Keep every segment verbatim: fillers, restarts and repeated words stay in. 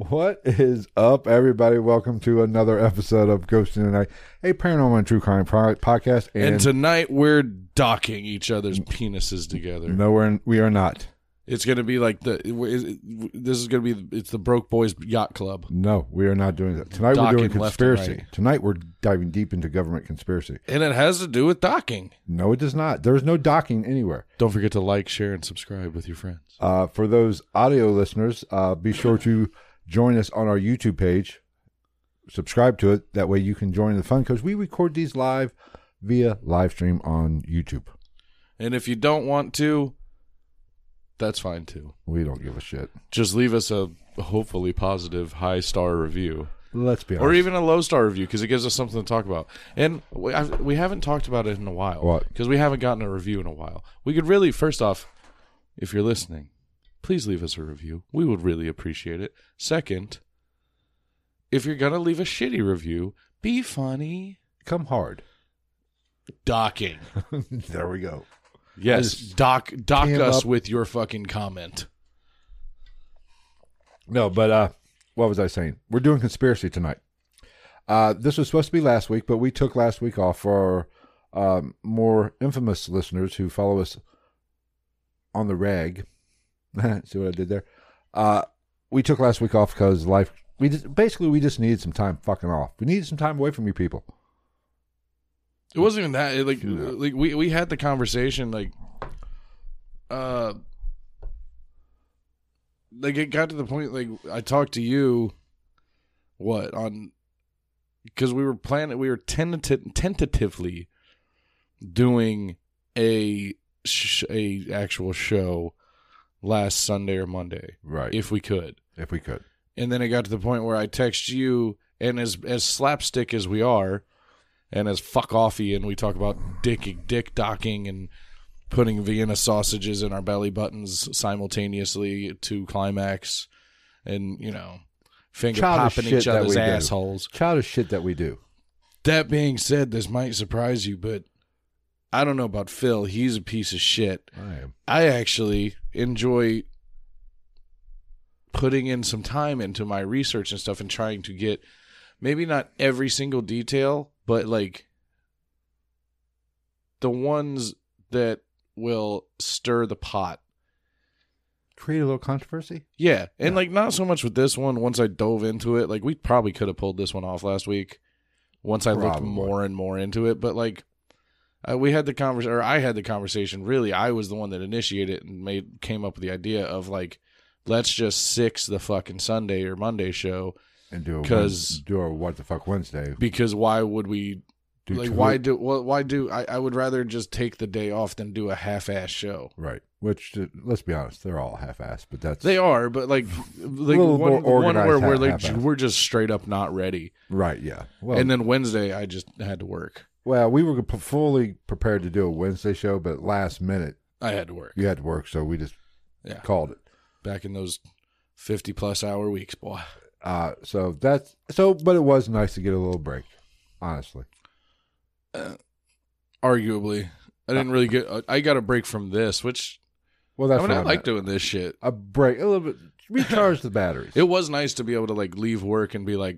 What is up, everybody? Welcome to another episode of Ghosting the Night, a paranormal and true crime pro- podcast. And, and tonight we're docking each other's penises together. No, we're, we are not. It's going to be like the. This is going to be. It's the Broke Boys Yacht Club. No, we are not doing that. Tonight Docking we're doing conspiracy. right. Tonight we're diving deep into government conspiracy. And it has to do with docking. No, it does not. There's no docking anywhere. Don't forget to like, share, and subscribe with your friends. Uh, for those audio listeners, uh, be sure to join us on our YouTube page. Subscribe to it. That way you can join the fun because we record these live via live stream on YouTube. And if you don't want to, that's fine tue. We don't give a shit. Just leave us a hopefully positive high star review. Let's be honest. Or even a low star review because it gives us something to talk about. And we, I've, we haven't talked about it in a while. What? Because we haven't gotten a review in a while. We could really, first off, if you're listening, please leave us a review. We would really appreciate it. Second, if you're going to leave a shitty review, be funny. Come hard. Docking. There we go. Yes, dock dock us up. with your fucking comment. No, but uh, what was I saying? We're doing conspiracy tonight. Uh, this was supposed to be last week, but we took last week off for our um, more infamous listeners who follow us on the rag. See what I did there? Uh, we took last week off because life. We just, basically we just needed some time fucking off. We needed some time away from you people. It wasn't even that. It, like, No. like we we had the conversation. Like, uh, like it got to the point. Like I talked to you, what on? Because we were planning. We were tentative, tentatively doing a sh- a actual show last Sunday or Monday, Right. if we could. If we could. And then it got to the point where I text you, and as as slapstick as we are, and as fuck offy, and we talk about dick dick docking and putting Vienna sausages in our belly buttons simultaneously to climax, and you know, finger Childish popping shit each that other's we do. assholes. Childish shit that we do. That being said, this might surprise you, but I don't know about Phil. He's a piece of shit. I am. I actually enjoy putting in some time into my research and stuff and trying to get maybe not every single detail, but like the ones that will stir the pot. Create a little controversy? Yeah. And Yeah. like not so much with this one. Once I dove into it, like we probably could have pulled this one off last week once I looked Probably. more and more into it. But like uh, we had the conversation, or I had the conversation. Really, I was the one that initiated it and made came up with the idea of like, let's just six the fucking Sunday or Monday show. And do a, 'Cause- Wed- do a What the Fuck Wednesday. Because why would we Do like two- why do well, why do I, I would rather just take the day off than do a half-ass show. Right. Which, uh, let's be honest, they're all half-assed, but that's... They are, but like like little one, more one where organized we're half- like half-assed. we're just straight up not ready. Right, yeah. Well, And then Wednesday I just had to work. well, we were p- fully prepared to do a Wednesday show, but last minute, I had to work. you had to work, so we just Yeah. called it. Back in those fifty plus hour weeks, boy. Uh, so that's... So, but it was nice to get a little break, honestly. Uh, arguably. I didn't really get I got a break from this, which Well, that's I mean what I I like meant. doing this shit. A break, a little bit, recharge the batteries. It was nice to be able to like leave work and be like,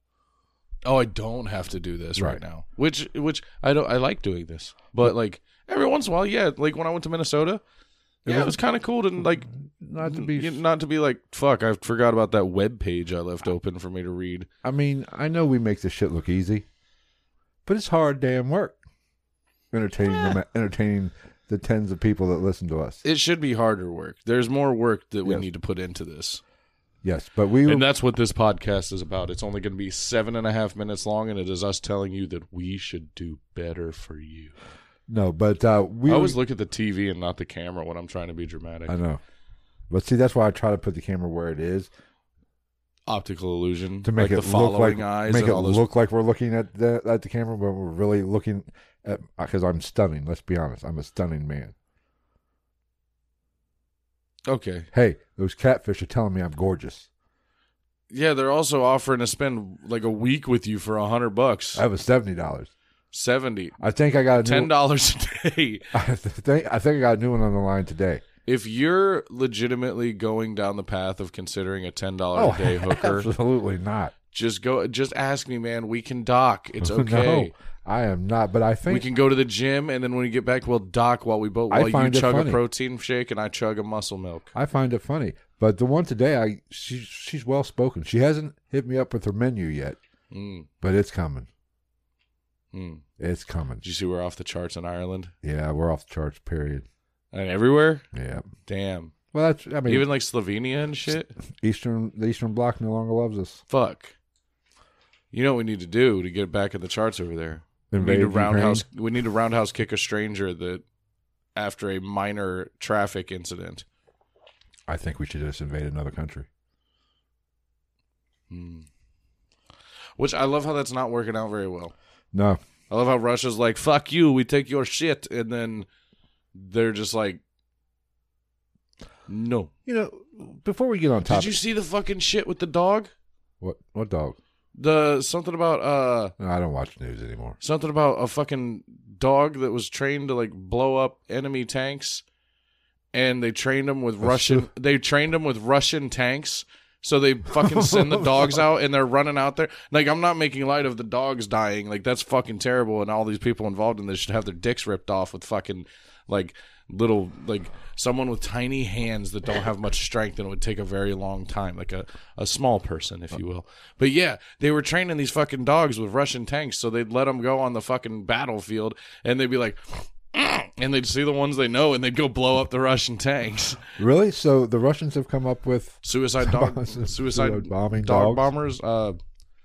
oh, I don't have to do this right, Right. now. Which which I don't I like doing this. But like every once in a while, yeah, like when I went to Minnesota, yeah, it was kind of cool to like Not to be... you- not to be like, fuck, I forgot about that web page I left open for me to read. I mean, I know we make this shit look easy, but it's hard damn work. Entertaining, them, entertaining the tens of people that listen to us. It should be harder work. There's more work that we Yes. need to put into this. Yes, but we... And that's what this podcast is about. It's only going to be seven and a half minutes long, and it is us telling you that we should do better for you. No, but uh, we... I always look at the T V and not the camera when I'm trying to be dramatic. I know. But see, that's why I try to put the camera where it is. Optical illusion. To make like it the look following like... eyes Make and it all those. look like we're looking at the, at the camera, but we're really looking at... Because I'm stunning, let's be honest. I'm a stunning man. Okay. Hey, those catfish are telling me I'm gorgeous. Yeah, they're also offering to spend like a week with you for a hundred bucks. I have a seventy dollars. Seventy. I think I got a new, Ten dollars a day. I think I think I got a new one on the line today. If you're legitimately going down the path of considering a ten dollars Oh, a day hooker, absolutely not. just go. Just ask me, man. We can dock. It's okay. No, I am not. But I think We can go to the gym, and then when we get back, we'll dock while we both. I While you find it chug funny. a protein shake and I chug a muscle milk. I find it funny. But the one today, I she, she's well spoken. She hasn't hit me up with her menu yet, Mm. but it's coming. Mm. It's coming. Did you see we're off the charts in Ireland Yeah, we're off the charts. Period. and everywhere? Yeah. Damn. Well, that's. I mean, Even like Slovenia and shit. Eastern the Eastern Bloc no longer loves us. Fuck. You know what we need to do to get back in the charts over there? We need Invade to roundhouse. Ukraine? We need to roundhouse kick a stranger that after a minor traffic incident. I think we should just invade another country. Hmm. Which I love how that's not working out very well. No, I love how Russia's like, fuck you, we take your shit. And then they're just like, no. you know. Before we get on Did topic, you see the fucking shit with the dog? what what dog? The something about uh No, I don't watch news anymore. something about a fucking dog that was trained to like blow up enemy tanks, and they trained them with Russian. They trained them with Russian tanks. So they fucking send the dogs out and they're running out there. Like, I'm not making light of the dogs dying. Like, that's fucking terrible. And all these people involved in this should have their dicks ripped off with fucking, like, little, like, someone with tiny hands that don't have much strength and it would take a very long time. Like a, a small person, if you will. But yeah, they were training these fucking dogs with Russian tanks. So they'd let them go on the fucking battlefield and they'd be like, and they'd see the ones they know and they'd go blow up the Russian tanks. Really? So the Russians have come up with Suicide dog, suicide bombing dog dogs? bombers. Uh,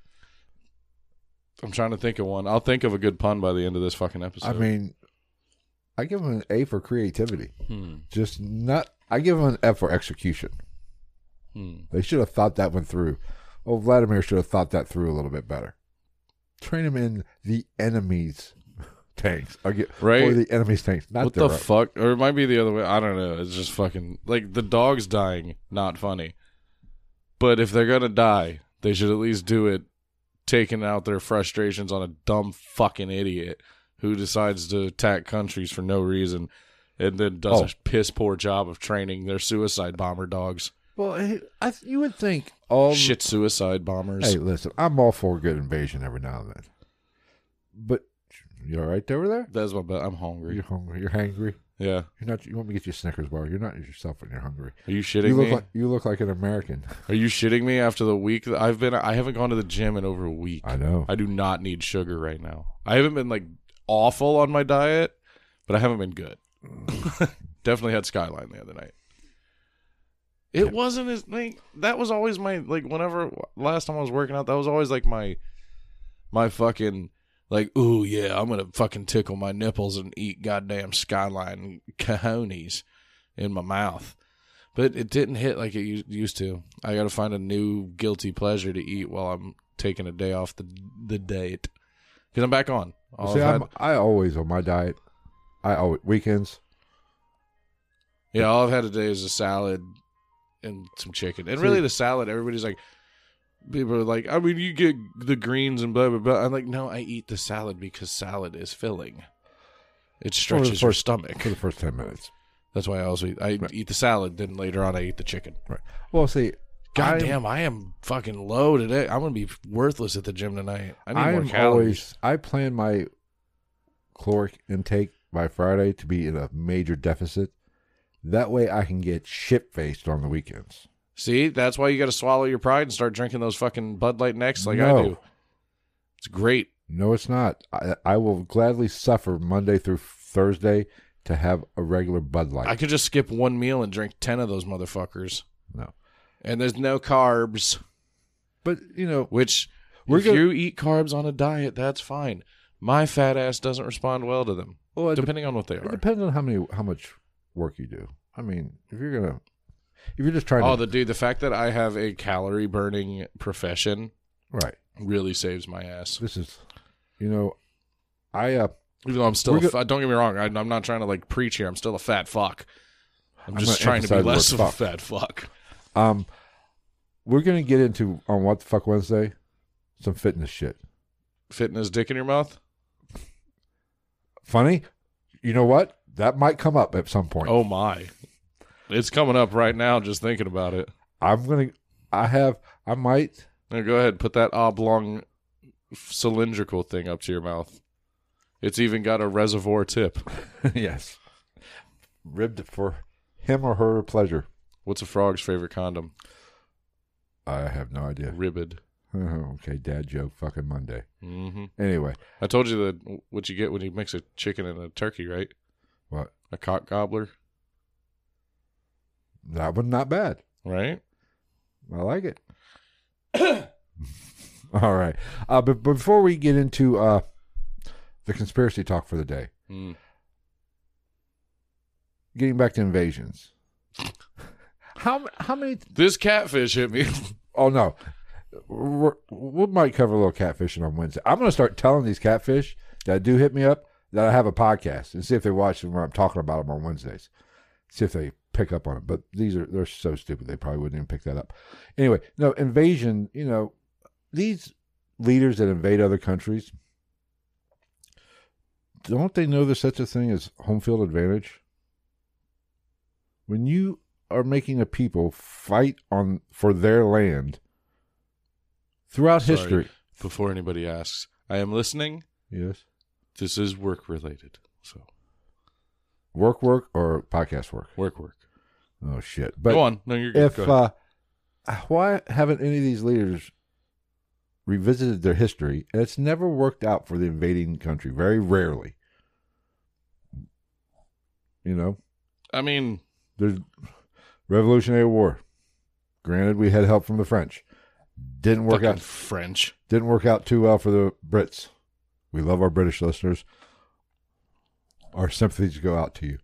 I'm trying to think of one. I'll think of a good pun by the end of this fucking episode. I mean, I give them an A for creativity. hmm. Just not. I give them an F for execution. Hmm. They should have thought that one through. Oh, Vladimir should have thought that through a little bit better. Train him in the enemy's tanks. I get Right. Or the enemy's tanks. Not What their the own. fuck? Or it might be the other way. I don't know. It's just fucking like the dog's dying. Not funny. But if they're gonna die, they should at least do it taking out their frustrations on a dumb fucking idiot who decides to attack countries for no reason and then does Oh. a piss poor job of training their suicide bomber dogs. Well, I, I, you would think all. Shit suicide bombers. Hey, listen, I'm all for a good invasion every now and then. But you all right over there? That's my bet. I'm hungry. You're hungry. You're hangry. Yeah. You're not. You want me to get you a Snickers bar? You're not yourself when you're hungry. Are you shitting You look me? like you look like an American. Are you shitting me after the week that I've been? I haven't gone to the gym in over a week. I know. I do not need sugar right now. I haven't been like awful on my diet, but I haven't been good. Definitely had Skyline the other night. It Yeah. wasn't as like that was always my like whenever last time I was working out, that was always like my my fucking like, ooh yeah, I'm gonna fucking tickle my nipples and eat goddamn Skyline cojones in my mouth. But it didn't hit like it u- used to. I got to find a new guilty pleasure to eat while I'm taking a day off the the date because I'm back on. All See, I've I'm, had, I always on my diet. I always weekends. yeah, all I've had today is a salad and some chicken. And See- really, the salad, everybody's like, people are like, I mean, you get the greens and blah blah blah. I'm like, no, I eat the salad because salad is filling. It stretches your first- stomach. For the first ten minutes. That's why I also eat. I Right. eat the salad, then later on I eat the chicken. Right. Well, see, God I'm- damn, I am fucking low today. I'm gonna be worthless at the gym tonight. I need more I'm calories. always. I plan my caloric intake by Friday to be in a major deficit. That way, I can get shit faced on the weekends. See, that's why you got to swallow your pride and start drinking those fucking Bud Light Necks like No. I do. It's great. No, it's not. I, I will gladly suffer Monday through Thursday to have a regular Bud Light. I could just skip one meal and drink ten of those motherfuckers. No. And there's no carbs, But, you know, which We're if gonna- you eat carbs on a diet, that's fine. My fat ass doesn't respond well to them, well, it, de- depending on what they it are. depends on how many how much work you do. I mean, if you're gonna, if you're just trying Oh, to, the dude, the fact that I have a calorie burning profession right. really saves my ass. This is, you know, I uh, Even though I'm still, We're a go- fa- don't get me wrong, I, I'm not trying to like preach here. I'm still a fat fuck. I'm I'm just gonna trying to be emphasize the less of word a fuck. fat fuck. um, we're gonna get into on What the Fuck Wednesday, some fitness shit. Fitness dick in your mouth? Funny, you know what? That might come up at some point. Oh my. It's coming up right now just thinking about it. I'm gonna. I have. I might. Now go ahead, put that oblong cylindrical thing up to your mouth. It's even got a reservoir tip. Yes. Ribbed for him or her pleasure. What's a frog's favorite condom? I have no idea. Ribbed. Okay, dad joke. Fucking Monday. Mm-hmm. Anyway, I told you that what you get when you mix a chicken and a turkey, right? what? A cock gobbler, That one not bad. right? I like it. All right. Uh, but before we get into uh, the conspiracy talk for the day, Mm. getting back to invasions. How how many? This catfish hit me. Oh no, We're, we might cover a little catfishing on Wednesday. I'm going to start telling these catfish that do hit me up that I have a podcast and see if they watch them when I'm talking about them on Wednesdays. See if they pick up on it. But these are they're so stupid they probably wouldn't even pick that up. Anyway, no invasion. You know, these leaders that invade other countries, don't they know there's such a thing as home field advantage? When you are making a people fight on for their land throughout Sorry, history. Before anybody asks, I am listening. Yes. This is work related. So Work, work, or podcast work? work, work. Oh, shit. But Go on. No, you're good. if, Go ahead. uh, why haven't any of these leaders revisited their history? And it's never worked out for the invading country, very rarely. You know? I mean, There's Revolutionary War. Granted, we had help from the French. Didn't work fucking out. French. Didn't work out too well for the Brits. We love our British listeners. Our sympathies go out to you.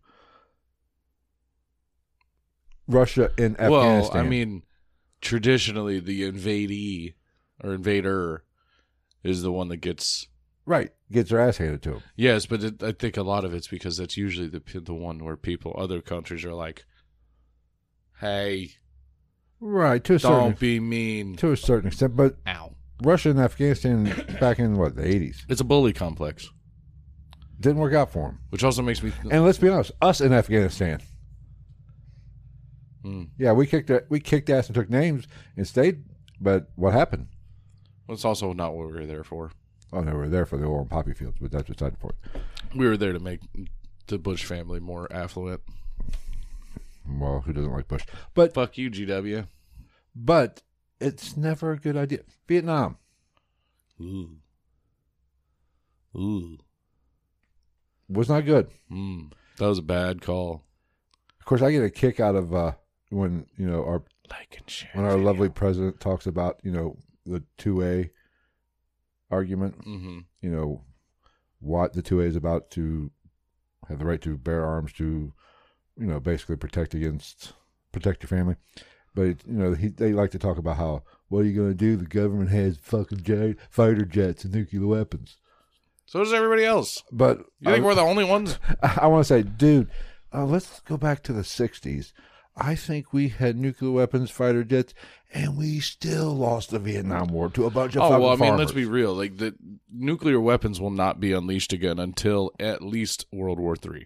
Russia and Well, Afghanistan. I mean, traditionally, the invadee or invader is the one that gets. right, gets their ass handed to them. Yes, but it, I think a lot of it's because that's usually the the one where people, other countries are like, "Hey, Right, to a don't certain be mean." to a certain extent. But Ow. Russia and Afghanistan back in what the eighties It's a bully complex, didn't work out for them. which also makes me. And let's be honest, us in Afghanistan. Hmm. Yeah, we kicked we kicked ass and took names and stayed. But what happened? It's also not what we were there for. Oh, no, we were there for the oil and poppy fields, but that's beside the point. We were there to make the Bush family more affluent. Well, who doesn't like Bush? But Fuck you, G W. but it's never a good idea. Vietnam. Ooh. Ooh. Was not good. Mm. That was a bad call. Of course, I get a kick out of uh, when you know our Like and share. when our lovely president talks about you know the two A argument. Mm-hmm. You know what the two A is about to have the right to bear arms to you know basically protect against protect your family. But you know he, they like to talk about how what are you going to do? The government has fucking jet, fighter jets and nuclear weapons. So does everybody else. But You think I, we're the only ones? I want to say, dude, uh, let's go back to the sixties. I think we had nuclear weapons, fighter jets, and we still lost the Vietnam War to a bunch of Oh, fucking well, I mean, farmers. let's be real. Like, the nuclear weapons will not be unleashed again until at least World War Three.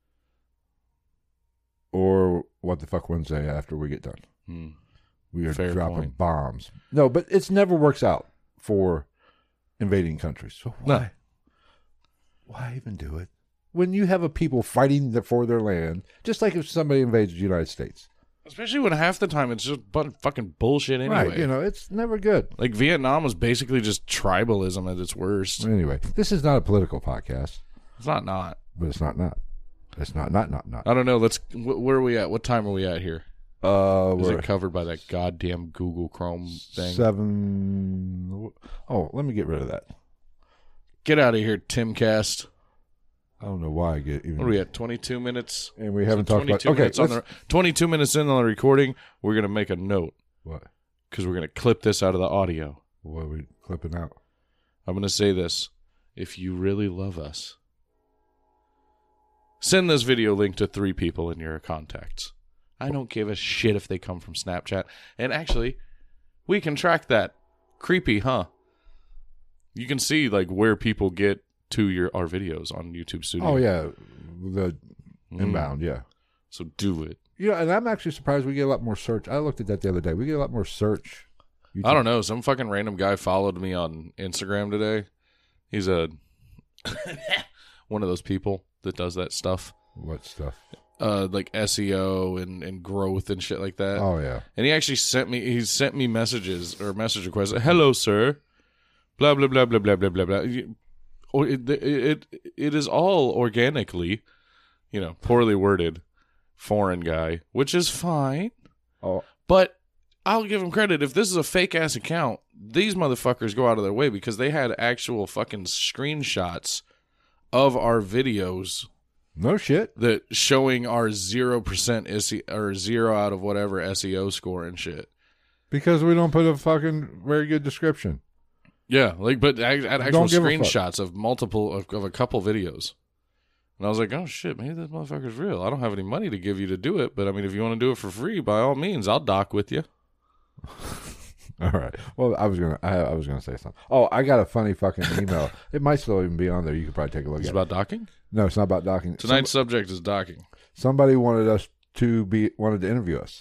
Or what the fuck Wednesday after we get done. Hmm. We are Fair dropping point. bombs. No, but it never works out for invading countries. So why? No. Why even do it? When you have a people fighting the, for their land, just like if somebody invades the United States. Especially when half the time it's just but fucking bullshit anyway. Right, you know, it's never good. Like, Vietnam was basically just tribalism at its worst. Anyway, this is not a political podcast, It's not not. but it's not not. It's not not not not. I don't know. Let's. Wh- where are we at? What time are we at here? Uh, Is we're it covered by that goddamn Google Chrome thing? seven. Oh, let me get rid of that. Get out of here, Timcast. I don't know why I get even. What are we at? twenty-two minutes. And we haven't talked about. twenty-two Okay, minutes on let's- the, twenty-two minutes in on the recording. We're gonna make a note what? because we're gonna clip this out of the audio. What are we clipping out? I'm gonna say this: if you really love us, send this video link to three people in your contacts. I don't give a shit if they come from Snapchat. And actually, we can track that. Creepy, huh? You can see like where people get to your our videos on YouTube Studio. Oh yeah, the Mm. inbound. Yeah. So do it. You know, and I'm actually surprised we get a lot more search. I looked at that the other day. We get a lot more search. I don't know. Some fucking random guy followed me on Instagram today. He's a one of those people that does that stuff. What stuff? Uh, like S E O and, and growth and shit like that. Oh yeah. And he actually sent me. He sent me messages or message requests. Hello, sir. Blah blah blah blah blah blah blah blah. Or it, it it it is all organically, you know, poorly worded, foreign guy, which is fine. Oh, but I'll give him credit. If this is a fake ass account, these motherfuckers go out of their way because they had actual fucking screenshots of our videos. no shit. That showing our zero percent or zero out of whatever S E O score and shit. Because we don't put a fucking very good description. Yeah, like but I had actual Don't give a screenshots of multiple of, of a couple videos, and I was like, oh shit, maybe this motherfucker's real. I don't have any money to give you to do it, but I mean, if you want to do it for free, by all means, I'll dock with you. All right. Well, I was gonna, I, I was gonna say something. Oh, I got a funny fucking email. It might still even be on there. You could probably take a look It's at about it. docking. No, it's not about docking. Tonight's Some, subject is docking. somebody wanted us to be wanted to interview us.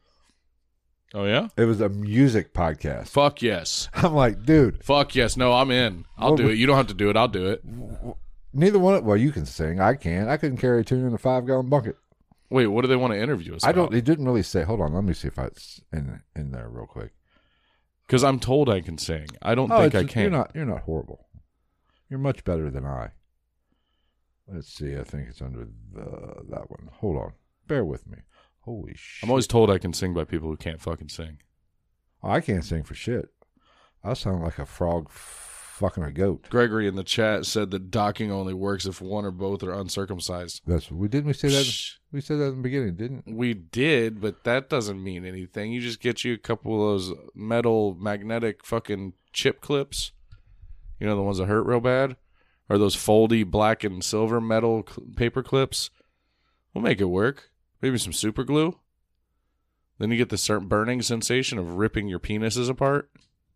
Oh yeah, It was a music podcast. fuck yes, I'm like, dude. fuck yes. No, I'm in. I'll Well, do it. You don't have to do it. I'll do it. Neither one. Of, well, you can sing. I can. I couldn't carry a tune in a five gallon bucket. Wait, what do they want to interview us? I don't. about? It didn't really say. Hold on. Let me see if it's in in there real quick. Because I'm told I can sing. I don't Oh, think I it's- can. You're not. You're not horrible. You're much better than I. Let's see. I think it's under the that one. Hold on. Bear with me. Holy shit. I'm always told I can sing by people who can't fucking sing. Oh, I can't sing for shit. I sound like a frog fucking a goat. Gregory in the chat said that docking only works if one or both are uncircumcised. That's we didn't we say that. Psh, We said that in the beginning, didn't? we did, but that doesn't mean anything. You just get you a couple of those metal magnetic fucking chip clips. You know, the ones that hurt real bad? Or those foldy black and silver metal cl- paper clips. We'll make it work. Maybe some super glue. Then you get the certain burning sensation of ripping your penises apart.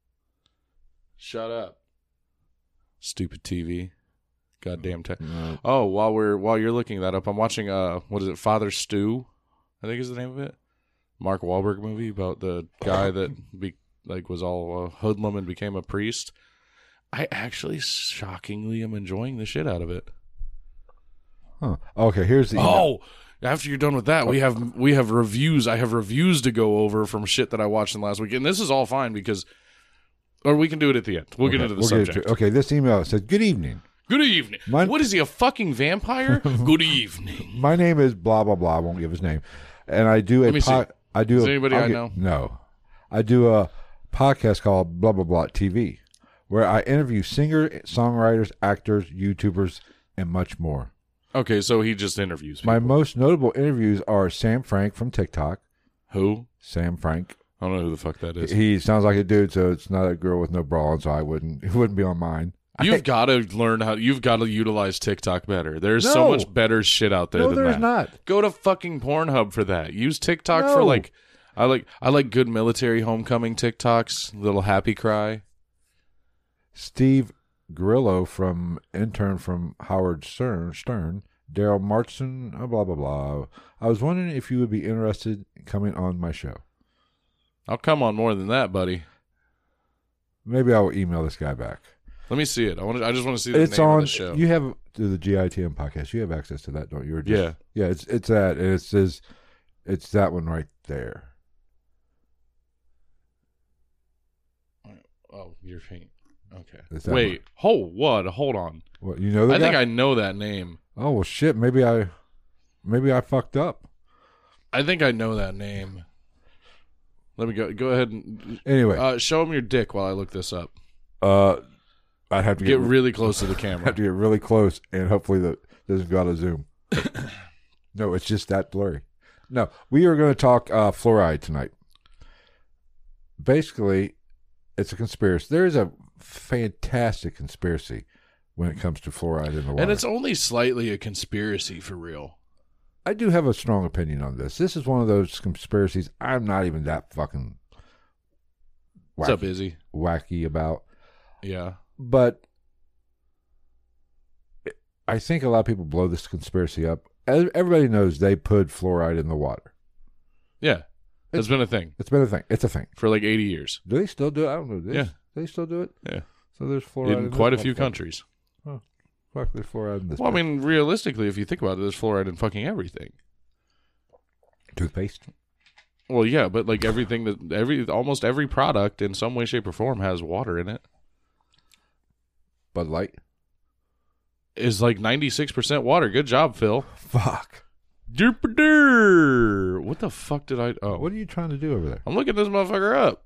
Shut up. Stupid T V. Goddamn. Te- No. oh, while we're while you're looking that up, I'm watching uh what is it? Father Stew, I think is the name of it. Mark Wahlberg movie about the guy that be like was all a hoodlum and became a priest. I actually shockingly am enjoying the shit out of it. Huh. Okay. Here's the. Oh, after you're done with that, we have we have reviews. I have reviews to go over from shit that I watched in the last week, and this is all fine because, or we can do it at the end. We'll Okay, get into the we'll get subject. into- okay. This email says, "Good evening. Good evening. Mine- What is he, a fucking vampire? Good evening. My name is blah blah blah. I won't give his name, and I do a Let me see. po- I do Is a, there anybody I'll I get- know? No, I do a podcast called Blah Blah Blah T V, where I interview singers, songwriters, actors, YouTubers, and much more. Okay, so he just interviews people. My most notable interviews are Sam Frank from TikTok. Who? Sam Frank. I don't know who the fuck that is. He sounds like a dude, so it's not a girl with no bra on, so I wouldn't. It wouldn't be on mine. You've got to learn how. You've got to utilize TikTok better. There's so No. much better shit out there No, than there's that. not. Go to fucking Pornhub for that. Use TikTok No. for like. I like. I like good military homecoming TikToks. Little happy cry. Steve Grillo from intern from Howard Stern. Stern. Daryl Martin. uh, Blah blah blah. I was wondering if you would be interested in coming on my show. I'll come on more than that, buddy. Maybe I'll email this guy back. Let me see it. I want. To, I just want to see the It's name on. of the show. You have to the G I T M podcast. You have access to that, don't you? Or just- Yeah. yeah. It's it's that, and it says it's that one right there. Oh, your feet. Okay. Is that Wait. Hold. What? Hold on. What you know? The I think guy? I know that name. Oh well, shit. Maybe I, maybe I fucked up. I think I know that name. Let me go. Go ahead and Anyway, uh, show him your dick while I look this up. uh, I'd have to Get get, really close to the have camera. to get really close, and hopefully that doesn't go out of zoom. No, it's just that blurry. No, we are going to talk uh, fluoride tonight. Basically, it's a conspiracy. There is a fantastic conspiracy when it comes to fluoride in the water. And it's only slightly a conspiracy for real. I do have a strong opinion on this. This is one of those conspiracies I'm not even that fucking What's up, wacky, Izzy? wacky about. Yeah. But I think a lot of people blow this conspiracy up. Everybody knows they put fluoride in the water. Yeah, it's been a thing It's been a thing. It's a thing. for like eighty years. Do they still do it? I don't know. Do they, Yeah. do they still do it? Yeah, So there's fluoride in in this quite a few motherfucker. countries. Fuck, there's fluoride in this. Well, I bitch. mean, realistically, if you think about it, there's fluoride in fucking everything. Toothpaste. Well, yeah, but like everything that every almost every product in some way, shape, or form has water in it. Bud Light. Is like ninety-six percent water. Good job, Phil. Fuck. Derp-a-der. What the fuck did I? Oh, What are you trying to do over there? I'm looking this motherfucker up.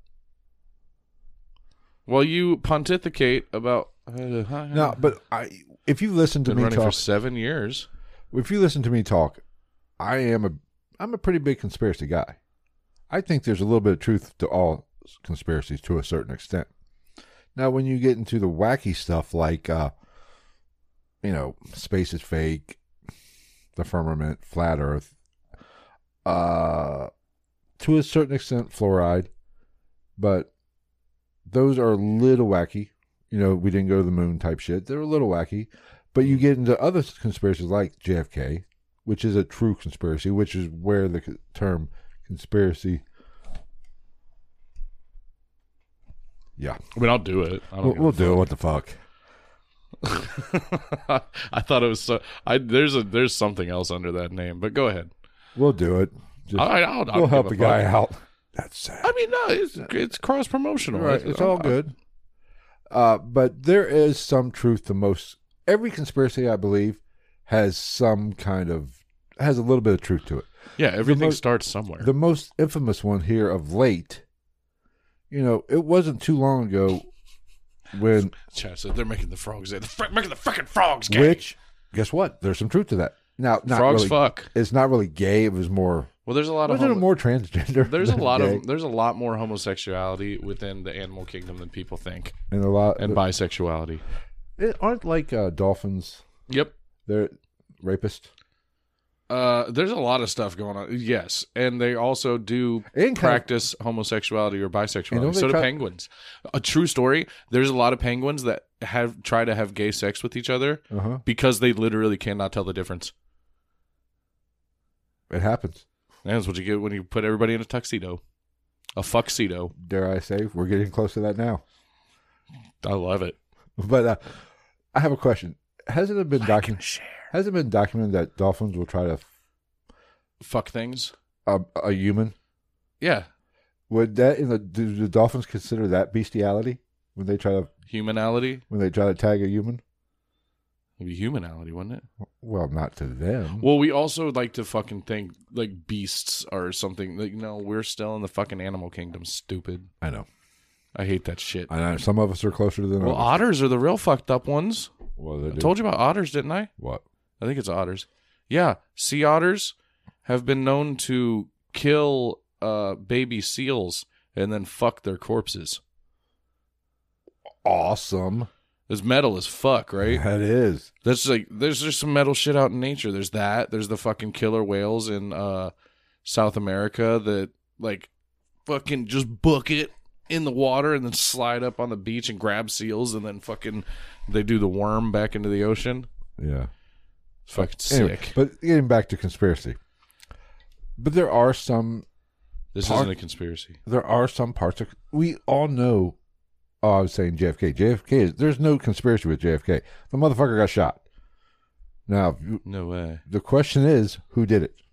While you pontificate about. Uh, No, but I. If you listen to been me running talk, for seven years. if you listen to me talk, I am a. I'm a pretty big conspiracy guy. I think there's a little bit of truth to all conspiracies to a certain extent. Now, when you get into the wacky stuff like, uh, you know, space is fake, the firmament, flat Earth, uh, to a certain extent, fluoride, but those are a little wacky. You know, we didn't go to the moon type shit. They're a little wacky. But you get into other conspiracies like J F K, which is a true conspiracy, which is where the term conspiracy. Yeah. I mean, I'll do it. I don't We'll, give a we'll do it. fuck. What the fuck? I thought it was so. I there's a there's something else under that name, but go ahead. We'll do it. Just, I, I, I'll, I'll we'll help give the a guy fuck. out. That's sad. I mean, no, it's it's cross promotional. Right. It's all good. Uh, but there is some truth to most. Every conspiracy, I believe, has some kind of, has a little bit of truth to it. Yeah, everything most- starts somewhere. The most infamous one here of late, you know, it wasn't too long ago when, Chad said they're making the frogs. They're fr- making the freaking frogs gay. which, guess what? There's some truth to that. Now, not frogs really, fuck. it's not really gay. It was more, Well, there's a lot of wasn't it homo- more transgender? there's a than lot gay? of there's a lot more homosexuality within the animal kingdom than people think, and a lot, and bisexuality. it, aren't like uh, dolphins, Yep. they're rapists. Uh, there's a lot of stuff going on. Yes, and they also do And kind of- practice homosexuality or And don't bisexuality. they So do try- penguins. A true story. There's a lot of penguins that have try to have gay sex with each other Uh-huh. because they literally cannot tell the difference. It happens. And that's what you get when you put everybody in a tuxedo, a fuxedo. Dare I say, we're getting close to that now. I love it. But uh, I have a question. Hasn't it been documented? Share. Has it been documented that dolphins will try to f- Fuck things. a, a human? Yeah. Would that in the do the dolphins consider that bestiality when they try to Humanality. when they try to tag a human? It'd be humanality, wouldn't it? Well, not to them. Well, we also like to fucking think like beasts are something. Like, no, we're still in the fucking animal kingdom. Stupid. I know. I hate that shit. I know. Some of us are closer than Well, others. otters are the real fucked up ones. Well, they I do. told you about otters, didn't I? What? I think it's otters. Yeah, sea otters have been known to kill uh, baby seals and then fuck their corpses. Awesome. It's metal as fuck, right? That is. That's like there's just some metal shit out in nature. There's that. There's the fucking killer whales in uh, South America that like fucking just book it in the water and then slide up on the beach and grab seals and then fucking they do the worm back into the ocean. Yeah. It's fucking Anyway, sick. but getting back to conspiracy. But there are some This part- isn't a conspiracy. there are some parts of we all know. Oh, I was saying J F K. J F K is there's no conspiracy with J F K. The motherfucker got shot. Now you- No way. the question is, who did it,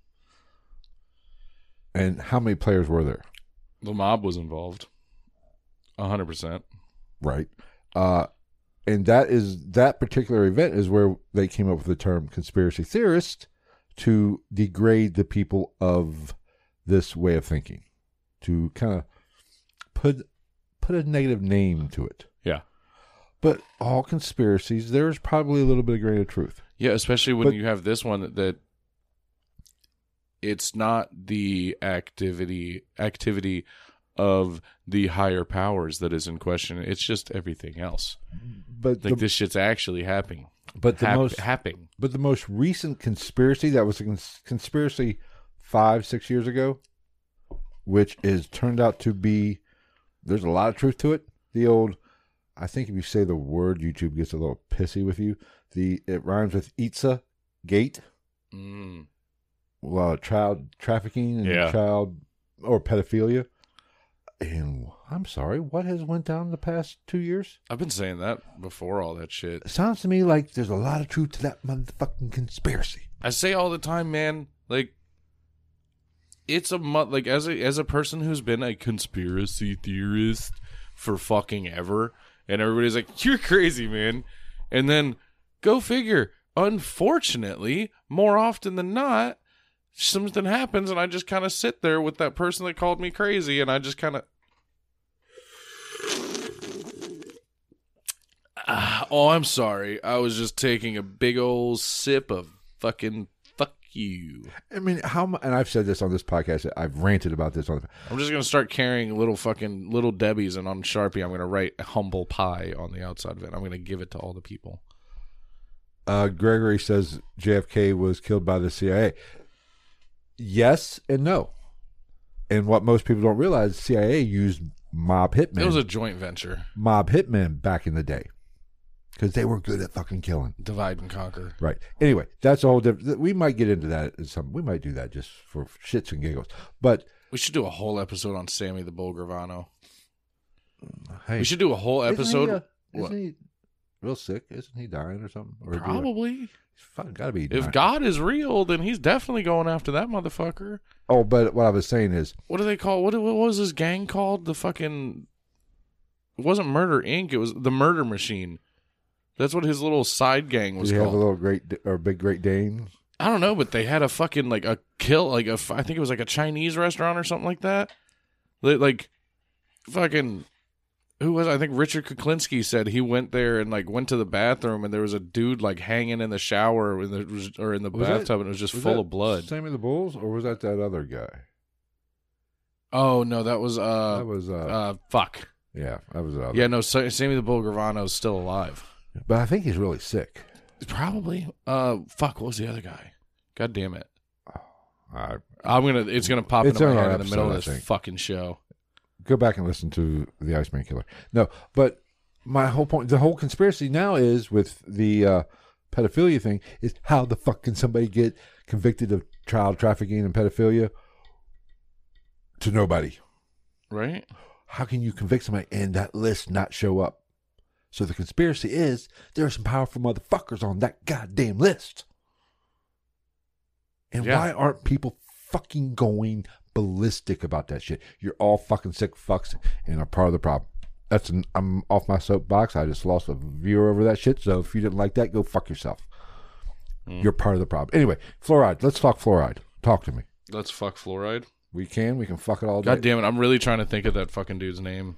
and how many players were there? The mob was involved. A hundred percent. Right, uh, and that is that particular event is where they came up with the term conspiracy theorist to degrade the people of this way of thinking, to kind of put put a negative name to it. Yeah. But all conspiracies, there's probably a little bit of grain of truth. Yeah, especially when But- you have this one that, that it's not the activity activity of the higher powers that is in question. It's just everything else. But Like the, this shit's actually happening. but the Hap- most happening. but the most recent conspiracy that was a cons- conspiracy five six years ago, which is turned out to be there's a lot of truth to it. The old, I think if you say the word, YouTube gets a little pissy with you. The it rhymes with Itza Gate. Mm. Well, child trafficking and Yeah. child or pedophilia. And I'm sorry, what has went down the past two years? I've been saying that before all that shit. It sounds to me like there's a lot of truth to that motherfucking conspiracy. I say all the time, man, like, it's a, mo- like, as a, as a person who's been a conspiracy theorist for fucking ever, and everybody's like, you're crazy, man. And then, go figure, unfortunately, more often than not, something happens and I just kind of sit there with that person that called me crazy and I just kind of... Uh, oh, I'm sorry. I was just taking a big old sip of fucking fuck you. I mean, how mu- and I've said this on this podcast. I've ranted about this on the... I'm just going to start carrying little fucking little Debbie's, and on Sharpie I'm going to write humble pie on the outside of it. I'm going to give it to all the people. Uh, Gregory says J F K was killed by the C I A. Yes and no. And what most people don't realize, C I A used mob hitmen. It was a joint venture. Mob hitmen back in the day. Because they were good at fucking killing. Divide and conquer. Right. Anyway, that's a whole different... We might get into that. In some, we might do that just for shits and giggles. But... We should do a whole episode on Sammy the Bull Gravano. Hey, we should do a whole episode. Isn't he, uh, what? isn't he real sick? Isn't he dying or something? Or Probably. He's fucking gotta be If dying. God is real, then he's definitely going after that motherfucker. Oh, but what I was saying is... What do they call... What, what was his gang called? The fucking... It wasn't Murder Incorporated. It was the Murder Machine. That's what his little side gang was Did he called. have a little great... Or big Great Dane? I don't know, but they had a fucking, like, a kill... Like, a, I think it was like a Chinese restaurant or something like that. Like, like fucking... Who was I think Richard Kuklinski said he went there and like went to the bathroom and there was a dude like hanging in the shower or in the, or in the Was bathtub that- and it was just Was full that of blood. Sammy the Bulls? Or was that that other guy? Oh no, that was uh that was... Uh, uh fuck. yeah, that was the other. Yeah, no, Sa- Sammy the Bull Gravano's still alive. But I think he's really sick. Probably. Uh fuck, what was the other guy? God damn it. I, I'm gonna it's gonna pop It's into my on our head in the middle episode, of I this think. fucking show. go back and listen to the Iceman Killer. No, but my whole point, the whole conspiracy now is with the uh, pedophilia thing is how the fuck can somebody get convicted of child trafficking and pedophilia to nobody? Right? How can you convict somebody and that list not show up? So the conspiracy is there are some powerful motherfuckers on that goddamn list. And Yeah. why aren't people fucking going ballistic about that shit? You're all fucking sick fucks and are part of the problem. That's an, I'm off my soapbox. I just lost a viewer over that shit. So if you didn't like that, go fuck yourself. Mm. You're part of the problem. Anyway, fluoride. Let's talk fluoride. Talk to me. Let's fuck fluoride. We can. We can fuck it all day. God damn it. I'm really trying to think of that fucking dude's name.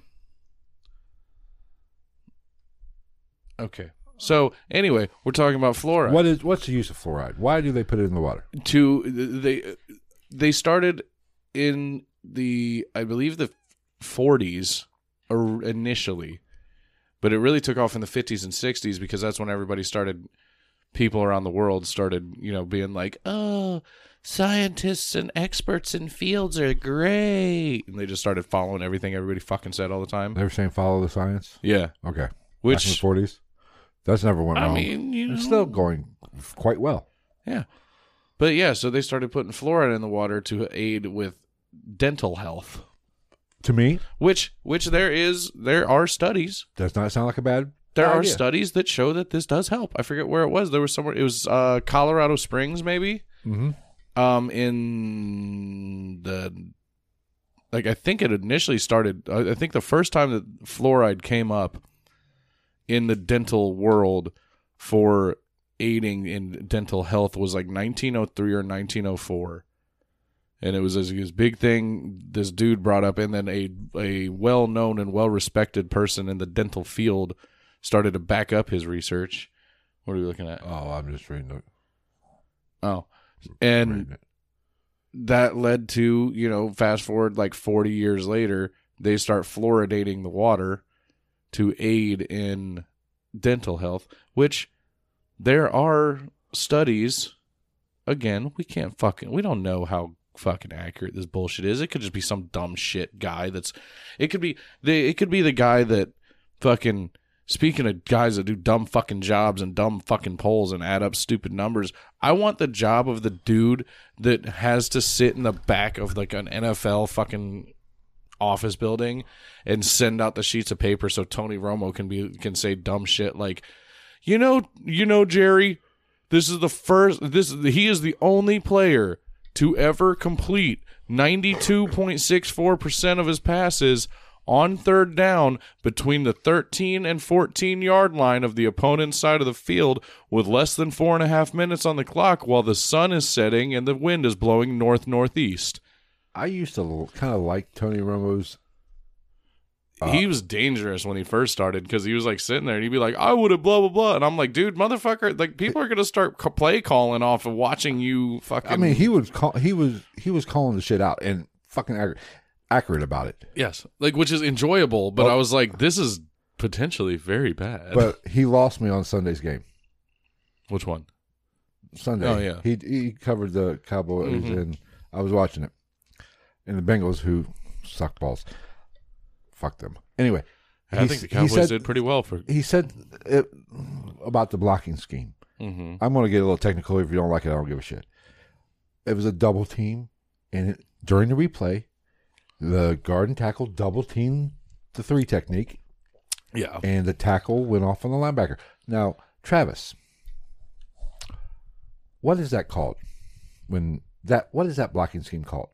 Okay. So, anyway, we're talking about fluoride. What is what's the use of fluoride? Why do they put it in the water? To they they started in the I believe the forties or initially, but it really took off in the fifties and sixties because that's when everybody started. People around the world started, you know, being like, "Oh, scientists and experts in fields are great," and they just started following everything everybody fucking said all the time. They were saying follow the science. Yeah, Okay. which Back in the forties. That's never went I wrong. mean, you know, It's still going quite well. yeah, but yeah, so they started putting fluoride in the water to aid with dental health. To me, Which, which there is, there are studies. does not sound like a bad. There are idea. studies that show that this does help. I forget where it was. There was somewhere. It was uh, Colorado Springs, maybe. Mm-hmm. Um, in the, like I think it initially started. I I think the first time that fluoride came up in the dental world for aiding in dental health was like nineteen oh three or nineteen oh four. And it was this, this big thing this dude brought up, and then a a well-known and well-respected person in the dental field started to back up his research. What are you looking at? Oh, I'm just reading it. Oh, and Reading it. that led to, you know, fast forward like forty years later, they start fluoridating the water to aid in dental health, which there are studies. Again, we can't fucking, we don't know how fucking accurate this bullshit is. It could just be some dumb shit guy that's, it could be, the it could be the guy that fucking speaking of guys that do dumb fucking jobs and dumb fucking polls and add up stupid numbers, I want the job of the dude that has to sit in the back of like an N F L fucking office building and send out the sheets of paper so Tony Romo can be can say dumb shit like, you know, you know, Jerry, this is the first. This he is the only player to ever complete ninety-two point six four percent of his passes on third down between the thirteen and fourteen yard line of the opponent's side of the field with less than four and a half minutes on the clock while the sun is setting and the wind is blowing north northeast. I used to kind of like Tony Romo's. Uh, he was dangerous when he first started because he was like sitting there and he'd be like, I would have blah, blah, blah. And I'm like, dude, motherfucker, like people are going to start ca- play calling off of watching you fucking. I mean, he was call, he was he was calling the shit out and fucking accurate, accurate about it. Yes. Like, which is enjoyable. But well, I was like, this is potentially very bad. But he lost me on Sunday's game. Which one? Sunday. Oh, yeah. He, he covered the Cowboys mm-hmm. and I was watching it. And the Bengals, who suck balls. Fuck them. Anyway, I think the Cowboys said, did pretty well for. He said it, about the blocking scheme. Mm-hmm. I'm going to get a little technical. If you don't like it, I don't give a shit. It was a double team, and it, during the replay, the guard and tackle double teamed the three technique. Yeah, and the tackle went off on the linebacker. Now, Travis, what is that called? When that what is that blocking scheme called?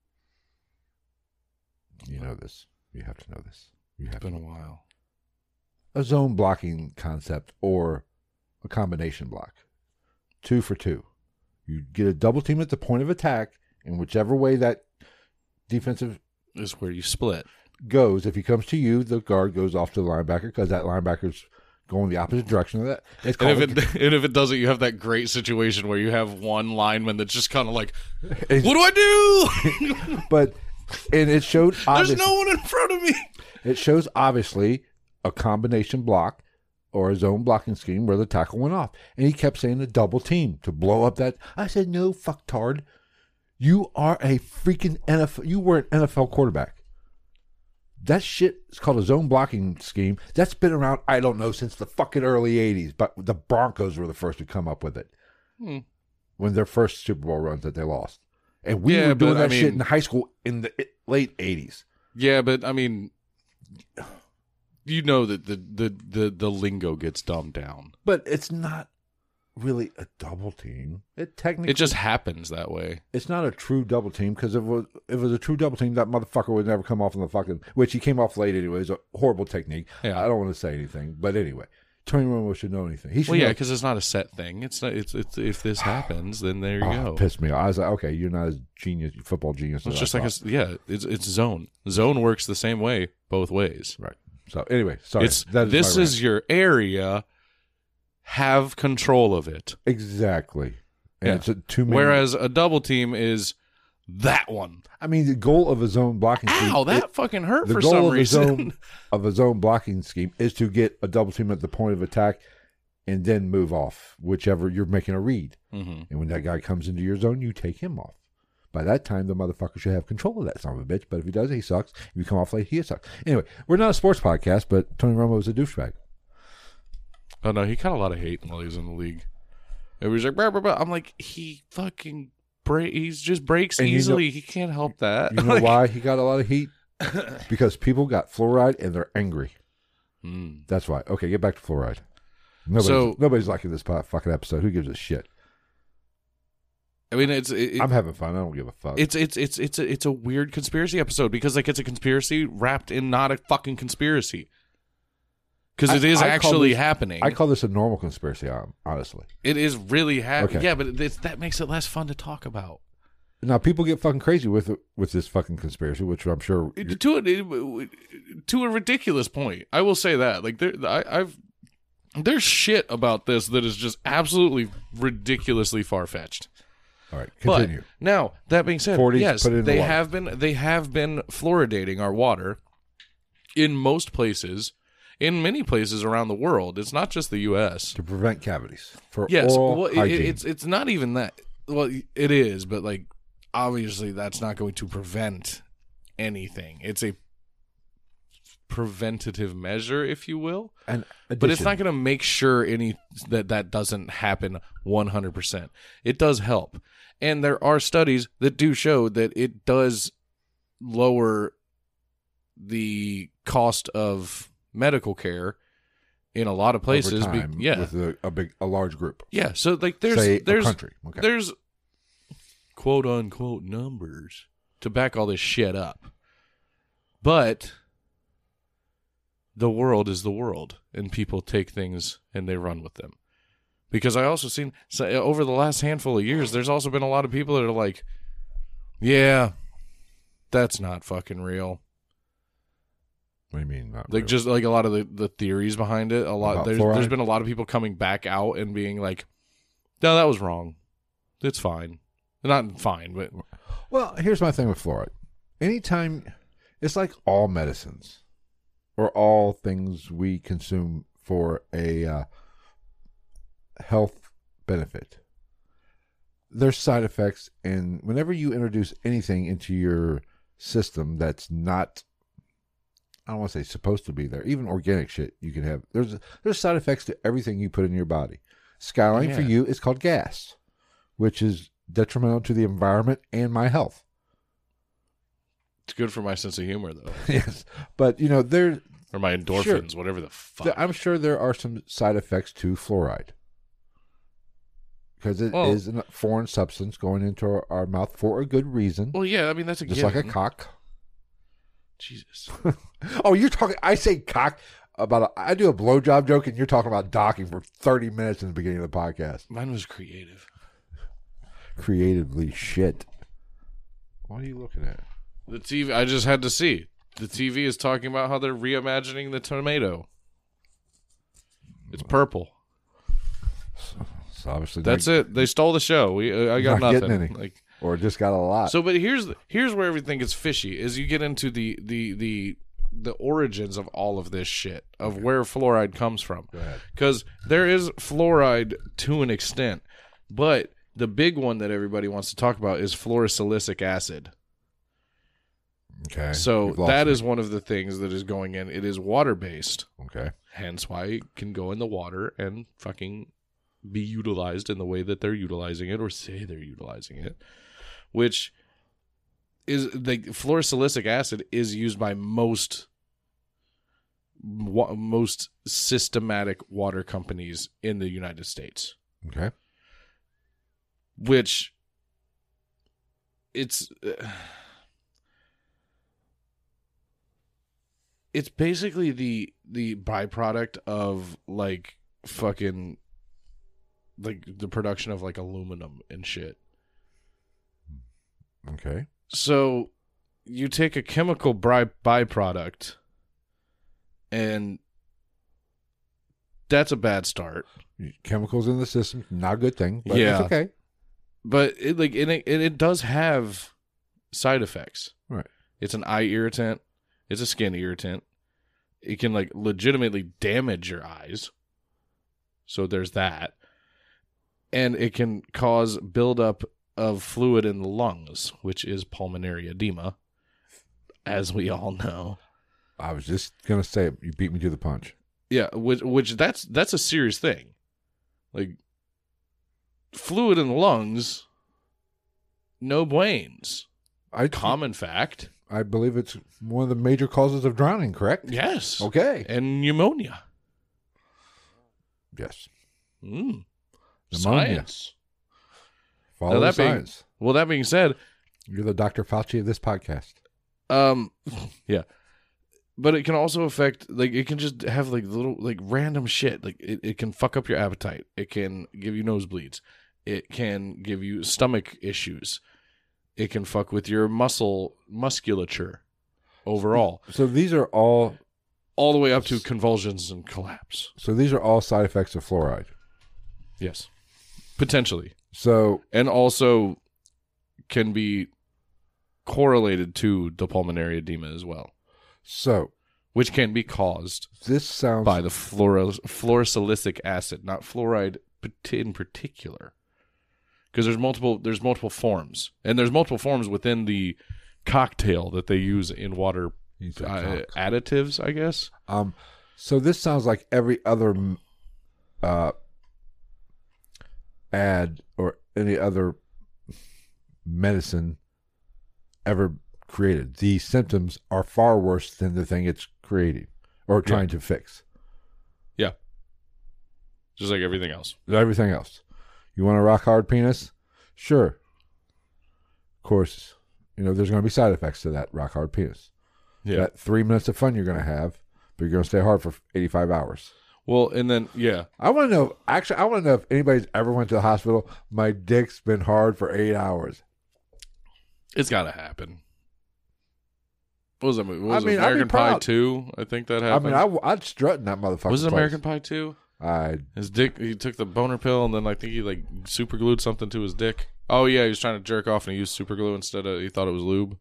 You know this. You have to know this. You have it's been to. a while. A zone blocking concept or a combination block. Two for two. You get a double team at the point of attack, and whichever way that defensive is where you split goes. If he comes to you, the guard goes off to the linebacker because that linebacker's going the opposite direction of that. It's and, if it, and if it doesn't, you have that great situation where you have one lineman that's just kind of like, what do I do? But... And it showed. There's no one in front of me. It shows obviously a combination block or a zone blocking scheme where the tackle went off, and he kept saying a double team to blow up that. I said, no, fucktard. You are a freaking N F L. You were an N F L quarterback. That shit is called a zone blocking scheme. That's been around. I don't know since the fucking early eighties. But the Broncos were the first to come up with it hmm. when their first Super Bowl runs that they lost. And we yeah, were doing but, that I mean, shit in high school in the late eighties. Yeah, but I mean, you know that the, the, the, the lingo gets dumbed down. But it's not really a double team. It technically it just happens that way. It's not a true double team because if it was, if it was a true double team, that motherfucker would never come off on the fucking. Which he came off late anyway. It's a horrible technique. Yeah. I don't want to say anything, but anyway. Tony Romo should know anything. He should well, yeah, know. because it's not a set thing. It's not. It's it's if this happens, then there you oh, go. It pissed me off. I was like, okay, you're not as genius, football genius. It's as just I like a, thought. yeah, it's it's zone. Zone works the same way both ways. Right. So anyway, sorry. It's that is this my is rant. your area. Have control of it. Exactly. And Yeah. it's a two man. Whereas a double team is that one. I mean, the goal of a zone blocking scheme. Ow, that it- fucking hurt the for goal some of a reason. zone of a zone blocking scheme is to get a double team at the point of attack and then move off, whichever you're making a read. Mm-hmm. And when that guy comes into your zone, you take him off. By that time, the motherfucker should have control of that son of a bitch. But if he doesn't, he sucks. If you come off late, he sucks. Anyway, we're not a sports podcast, but Tony Romo is a douchebag. Oh no, he got a lot of hate while he was in the league. It was like, blah, blah, blah. I'm like, he fucking break. He's just breaks And you know- easily. he can't help that. You know Like- why he got a lot of heat? Because people got fluoride and they're angry. Mm. That's why. Okay, get back to fluoride. Nobody's, So- nobody's liking this po- fucking episode. Who gives a shit? I mean, it's it, I'm having fun. I don't give a fuck. it's it's it's it's a, it's a weird conspiracy episode because like it's a conspiracy wrapped in not a fucking conspiracy. Because it I- is I call actually this- happening. I call this a normal conspiracy, um, honestly. it is really happening. Okay. Yeah, but it's, that makes it less fun to talk about. Now, people get fucking crazy with with this fucking conspiracy, which I'm sure. It- to a to a ridiculous point. I will say that. Like there, I, I've there's shit about this that is just absolutely ridiculously far fetched. All right, continue. But now that being said, forties, yes, put it in the they water. have been they have been fluoridating our water in most places, in many places around the world. It's not just the U S To prevent cavities for Yes, oral well, it, hygiene. it's it's not even that. Well, it is, but like obviously that's not going to prevent anything. It's a preventative measure, if you will. And but it's not going to make sure any that that doesn't happen one hundred percent. It does help. And there are studies that do show that it does lower the cost of medical care in a lot of places. Over time, be, yeah. With a, a big, a large group. Yeah. So like there's, Say there's, a country. Okay. there's quote unquote numbers to back all this shit up. But the world is the world, and people take things and they run with them. Because I also seen so over the last handful of years, there's also been a lot of people that are like, yeah, that's not fucking real. What do you mean? Not Like real? just like a lot of the, the theories behind it. A lot About there's fluoride? there's been a lot of people coming back out and being like, no, that was wrong. It's fine. Not fine, but Well, here's my thing with fluoride. Anytime, it's like all medicines or all things we consume for a uh, health benefit. There's side effects, and whenever you introduce anything into your system that's not, I don't want to say supposed to be there, even organic shit you can have, there's there's side effects to everything you put in your body. Skyline Yeah. for you is called gas, which is detrimental to the environment and my health. it's good for my sense of humor, though. Yes, but you know there, Or my endorphins, whatever the fuck. th- I'm sure there are some side effects to fluoride because it Well- is a foreign substance going into our, our mouth for a good reason, Well, yeah, I mean, that's a just like a given. cock. Jesus. Oh, you're talking. I say cock about. A, I do a blowjob joke, and you're talking about docking for thirty minutes in the beginning of the podcast. Mine was creative. Creatively, shit. What are you looking at? The T V, I just had to see. The T V is talking about how they're reimagining the tomato. It's purple. So obviously, That's not, it. They stole the show. We, uh, I got Not nothing. getting any. Like or just got a lot. so, but here's here's where everything gets fishy. Is you get into the the the the origins of all of this shit of where fluoride comes from. Go ahead. Because there is fluoride to an extent, but the big one that everybody wants to talk about is fluorosilicic acid. Okay. So You've lost that me. is one of the things that is going in. It is water based, okay. hence why it can go in the water and fucking be utilized in the way that they're utilizing it or say they're utilizing it, which is the fluorosilicic acid is used by most wa- most systematic water companies in the United States, Okay. which it's uh, it's basically the the byproduct of like fucking like the production of like aluminum and shit. Okay. So you take a chemical by- byproduct and that's a bad start. Chemicals in the system, not a good thing, but Yeah. it's okay. But it like it, it it does have side effects. Right. It's an eye irritant. It's a skin irritant. It can like legitimately damage your eyes. So there's that. And it can cause buildup of fluid in the lungs, which is pulmonary edema, as we all know. I was just gonna say it. You beat me to the punch. Yeah, which which that's that's a serious thing. Like fluid in the lungs, no brains. I Common fact. I believe it's one of the major causes of drowning. Correct? Yes. Okay. And pneumonia. Yes. Mm. Pneumonia. Science. Follow Now, the that being- science. Well, that being said, You're the Doctor Fauci of this podcast. um, yeah, but it can also affect, like, it can just have like little, like, random shit. Like, it, it can fuck up your appetite. It can give you nosebleeds. It can give you stomach issues. It can fuck with your muscle musculature overall, So these are all. all the way up to convulsions and collapse. So these are all side effects of fluoride. Yes, potentially. So And also can be correlated to the pulmonary edema as well, so which can be caused this sounds by the fluoro- fluorosilicic acid, not fluoride in particular. Because there's multiple there's multiple forms, and there's multiple forms within the cocktail that they use in water You said uh, cocks. additives, I guess. Um, so this sounds like every other uh, ad or any other medicine ever created. The symptoms are far worse than the thing it's creating or trying Yeah. to fix. Yeah. Just like everything else. Everything else. You want a rock hard penis? Sure. Of course, you know, there's going to be side effects to that rock hard penis. Yeah. That three minutes of fun you're going to have, but you're going to stay hard for eighty-five hours. Well, and then, yeah. I want to know, actually, I want to know if anybody's ever went to the hospital, my dick's been hard for eight hours. It's got to happen. What was that movie? What was I mean, it? I'd be American Pie proud. two? I think that I happened. mean, I, I'd strut in that motherfucker. was it American Pie two? I, His dick, he took the boner pill and then I think he like super glued something to his dick. Oh yeah, he was trying to jerk off and he used super glue instead of, he thought it was lube.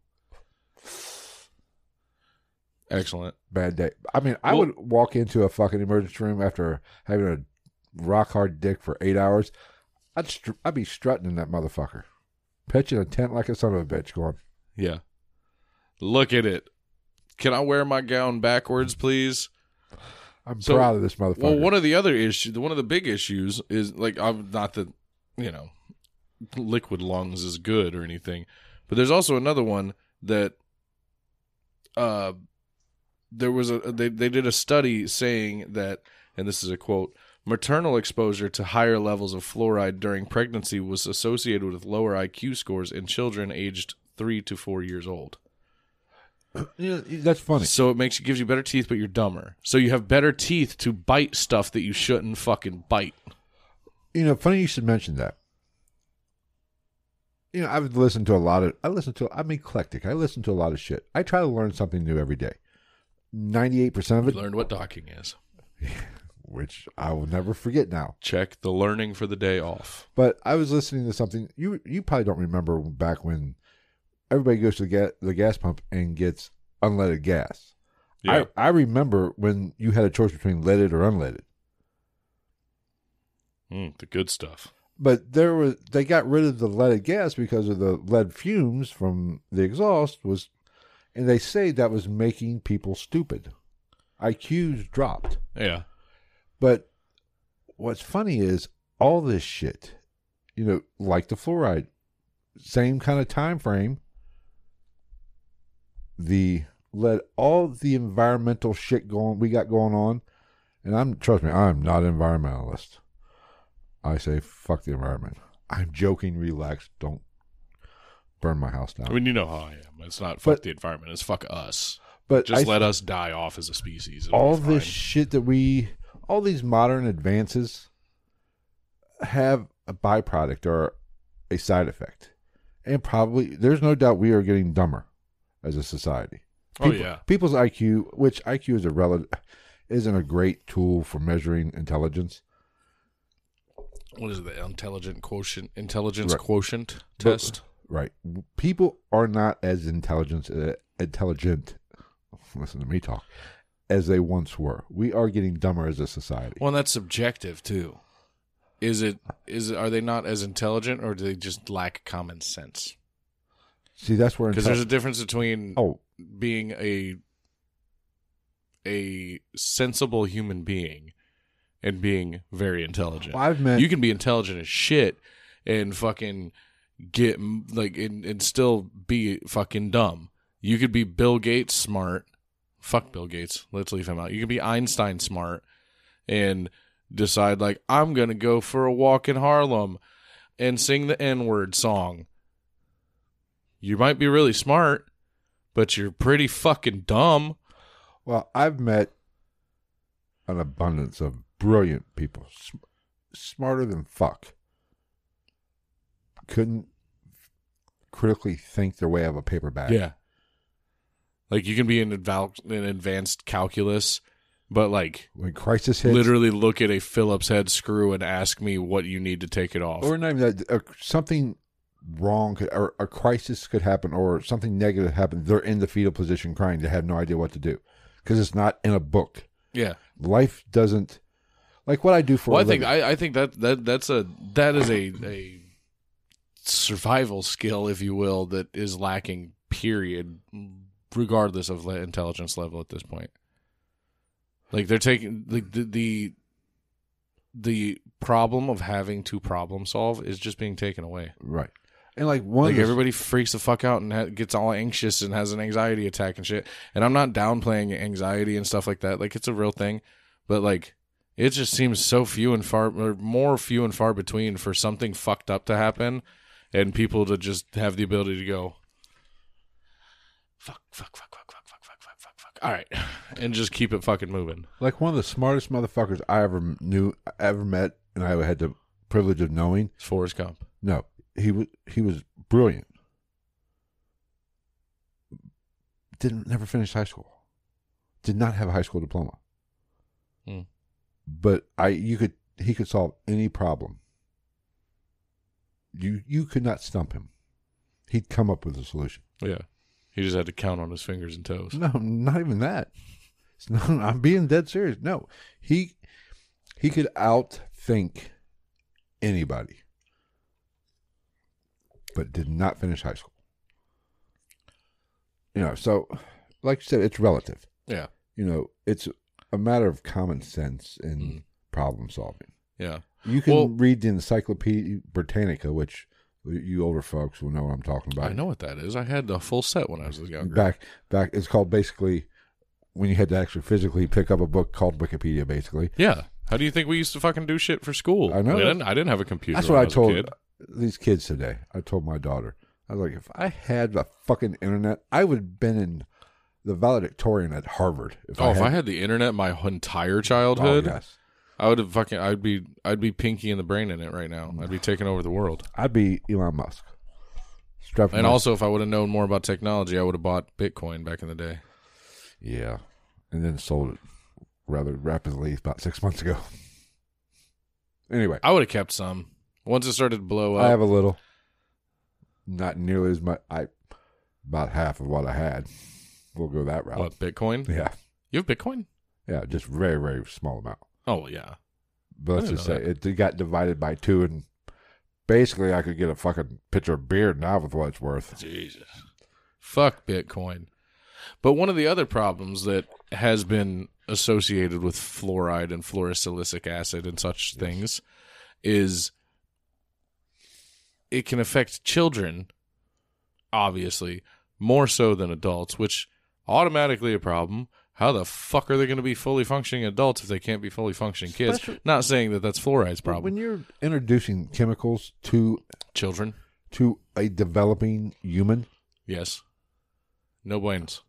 Excellent. bad day. I mean, I Well- would walk into a fucking emergency room after having a rock hard dick for eight hours. I'd str- I'd be strutting in that motherfucker, pitching a tent like a son of a bitch, going, Yeah. Look at it. Can I wear my gown backwards, please? I'm So- proud of this motherfucker. Well, one of the other issues, one of the big issues is like, I'm not that, you know, liquid lungs is good or anything, but there's also another one that, uh, there was a they they did a study saying that, and this is a quote: maternal exposure to higher levels of fluoride during pregnancy was associated with lower I Q scores in children aged three to four years old. You know, that's funny. So it makes you gives you better teeth, but you're dumber. So you have better teeth to bite stuff that you shouldn't fucking bite. You know, funny you should mention that. You know, I've listened to a lot of. I listen to. I'm eclectic. I listen to a lot of shit. I try to learn something new every day. Ninety-eight percent of We it, learned what docking is. which I will never forget now. Check the learning for the day off. But I was listening to something. You you probably don't remember back when everybody goes to the gas, the gas pump and gets unleaded gas. Yeah. I, I remember when you had a choice between leaded or unleaded. Mm, the good stuff. But there was they got rid of the leaded gas because of the lead fumes from the exhaust was, and they say that was making people stupid. I Qs dropped. Yeah. But what's funny is all this shit, you know, like the fluoride, same kind of time frame. The lead, all the environmental shit going we got going on, and I'm trust me, I'm not an environmentalist. I say fuck the environment. I'm joking, relax, don't burn my house down. I mean, you know how I am. It's not fuck But- the environment. It's fuck us. but Just I, let us die off as a species. It'll all be this fine. shit that we, all these modern advances have a byproduct or a side effect. And probably, there's no doubt we are getting dumber as a society. Oh, People- yeah. People's I Q, which I Q is a relative, isn't a great tool for measuring intelligence. What is it? The intelligent quotient, intelligence Right. quotient But- test? Right. People are not as intelligent, uh, intelligent, listen to me talk, as they once were. We are getting dumber as a society. Well, and that's subjective too. Is it? Is it, are they not as intelligent, or do they just lack common sense? See, that's where Because intel- there's a difference between oh, being a a sensible human being and being very intelligent. well, I've met You can be intelligent as shit and fucking get like and, and still be fucking dumb. You could be Bill Gates smart. Fuck Bill Gates. Let's leave him out. You could be Einstein smart and decide like I'm gonna go for a walk in Harlem and sing the N-word song. You might be really smart, but you're pretty fucking dumb. Well, I've met an abundance of brilliant people, sm- smarter than fuck. Couldn't critically think their way out of a paper bag. Yeah. Like you can be in, adval- in advanced calculus, but like When crisis hits, literally look at a Phillips head screw and ask me what you need to take it off. or not even that, uh, something wrong could, or a crisis could happen, or something negative happen. They're in the fetal position crying. They have no idea what to do because it's not in a book. Yeah. Life doesn't like what I do for. Well, a I think living. I, I think that, that that's a that is a a survival skill, if you will, that is lacking. Period. regardless of le- intelligence level at this point. Like they're taking like the, the the problem of having to problem solve is just being taken away. Right. And like one like of the, everybody freaks the fuck out and ha- gets all anxious and has an anxiety attack and shit. And I'm not downplaying anxiety and stuff like that. Like it's a real thing, but like it just seems so few and far, or more few and far between for something fucked up to happen, and people to just have the ability to go, fuck, fuck, fuck, fuck, fuck, fuck, fuck, fuck, fuck, fuck. All right, and just keep it fucking moving. like one of the smartest motherfuckers I ever knew, ever met, and I had the privilege of knowing. It's Forrest Gump. No, he was he was brilliant. Didn't never finish high school. Did not have a high school diploma. Hmm. But I, you could, he could solve any problem. You, you could not stump him. He'd come up with a solution. Yeah, he just had to count on his fingers and toes. No, not even that. It's not, I'm being dead serious. No, he, he could outthink anybody, but did not finish high school. You know, so like you said, it's relative. Yeah, You know, it's a matter of common sense and Mm. problem solving. yeah. You can Well- read the Encyclopedia Britannica, which you older folks will know what I'm talking about. I know what that is. I had the full set when I was younger. Back, back. It's called basically when you had to actually physically pick up a book called Wikipedia. Basically, Yeah. How do you think we used to fucking do shit for school? I know. I didn't, I didn't have a computer. that's when what I was a told kid. these kids today. I told my daughter, I was like, if I had the fucking internet, I would have been in the valedictorian at Harvard. If Oh, I if had, I had the internet my entire oh, childhood, yes. I would have fucking. I'd be. I'd be Pinky in the Brain in it right now. I'd be taking over the world. I'd be Elon Musk. Strapped And my- also, if I would have known more about technology, I would have bought Bitcoin back in the day. yeah, and then sold it rather rapidly about six months ago. Anyway, I would have kept some once it started to blow up. I have a little, not nearly as much. I about half of what I had. We'll go that route. What, Bitcoin? Yeah, You have Bitcoin? yeah, just very very small amount. Oh yeah. But let's didn't just know say it, it got divided by two, and basically I could get a fucking pitcher of beer now with what it's worth. Jesus. Fuck Bitcoin. But one of the other problems that has been associated with fluoride and fluorosilicic acid and such things is it can affect children, obviously, more so than adults, which automatically a problem. How the fuck are they going to be fully functioning adults if they can't be fully functioning kids? Especially- Not saying that that's fluoride's problem. When you're introducing chemicals to Children, to a developing human, yes. No buenos.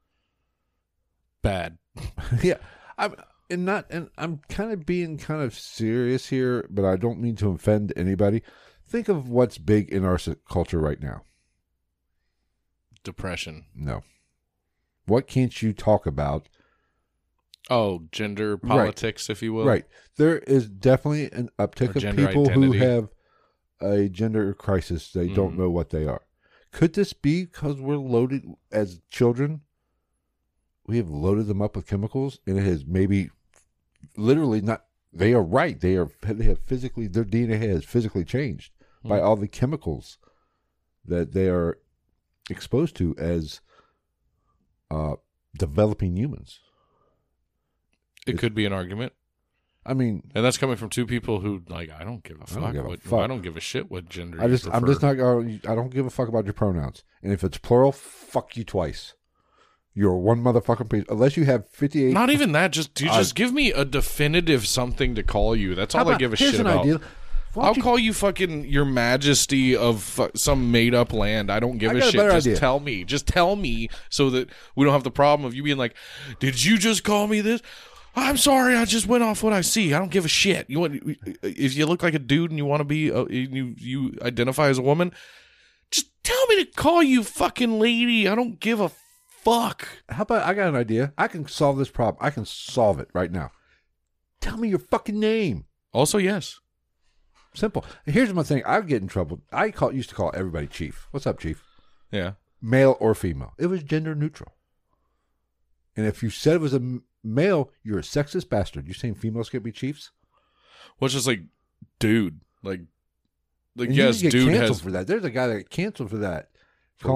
Bad. yeah, I'm and not and I'm kind of being kind of serious here, but I don't mean to offend anybody. Think of what's big in our s- culture right now. Depression. No, what can't you talk about? Oh, gender politics, if you will. Right, there is definitely an uptick Or of gender people identity. who have a gender crisis. They don't Mhm. know what they are. Could this be because we're loaded as children? We have loaded them up with chemicals, and it has maybe literally not. They are right. They are. They have physically. Their D N A has physically changed by Mhm. all the chemicals that they are exposed to as uh, developing humans. It could be an argument. I mean, And that's coming from two people who, like, I don't give a fuck. don't give a what, fuck. I don't give a shit what gender I just. you I'm prefer. just not. going I don't give a fuck about your pronouns. And if it's plural, fuck you twice. You're one motherfucking piece. Unless you have fifty-eight. Not even that. Just you I- just give me a definitive something to call you. That's all How I about- give a here's shit an about. idea. Why I'll don't you- call you fucking your majesty of fu- some made up land. I don't give I a got a shit. better Just idea. tell me. Just tell me so that we don't have the problem of you being like, "Did you just call me this?" I'm sorry. I just went off what I see. I don't give a shit. You want if you look like a dude and you want to be uh, you you identify as a woman, just tell me to call you fucking lady. I don't give a fuck. How about I got an idea? I can solve this problem. I can solve it right now. Tell me your fucking name. Also, yes. Simple. Here's my thing. I get in trouble. I call used to call everybody chief. What's up, chief? Yeah. Male or female. It was gender neutral. And if you said it was a m- male, you're a sexist bastard. You saying females can't be chiefs? Well, it's just like, dude, like, like And you yes, get dude canceled has for that. There's a guy that got canceled for that. For Calling- what?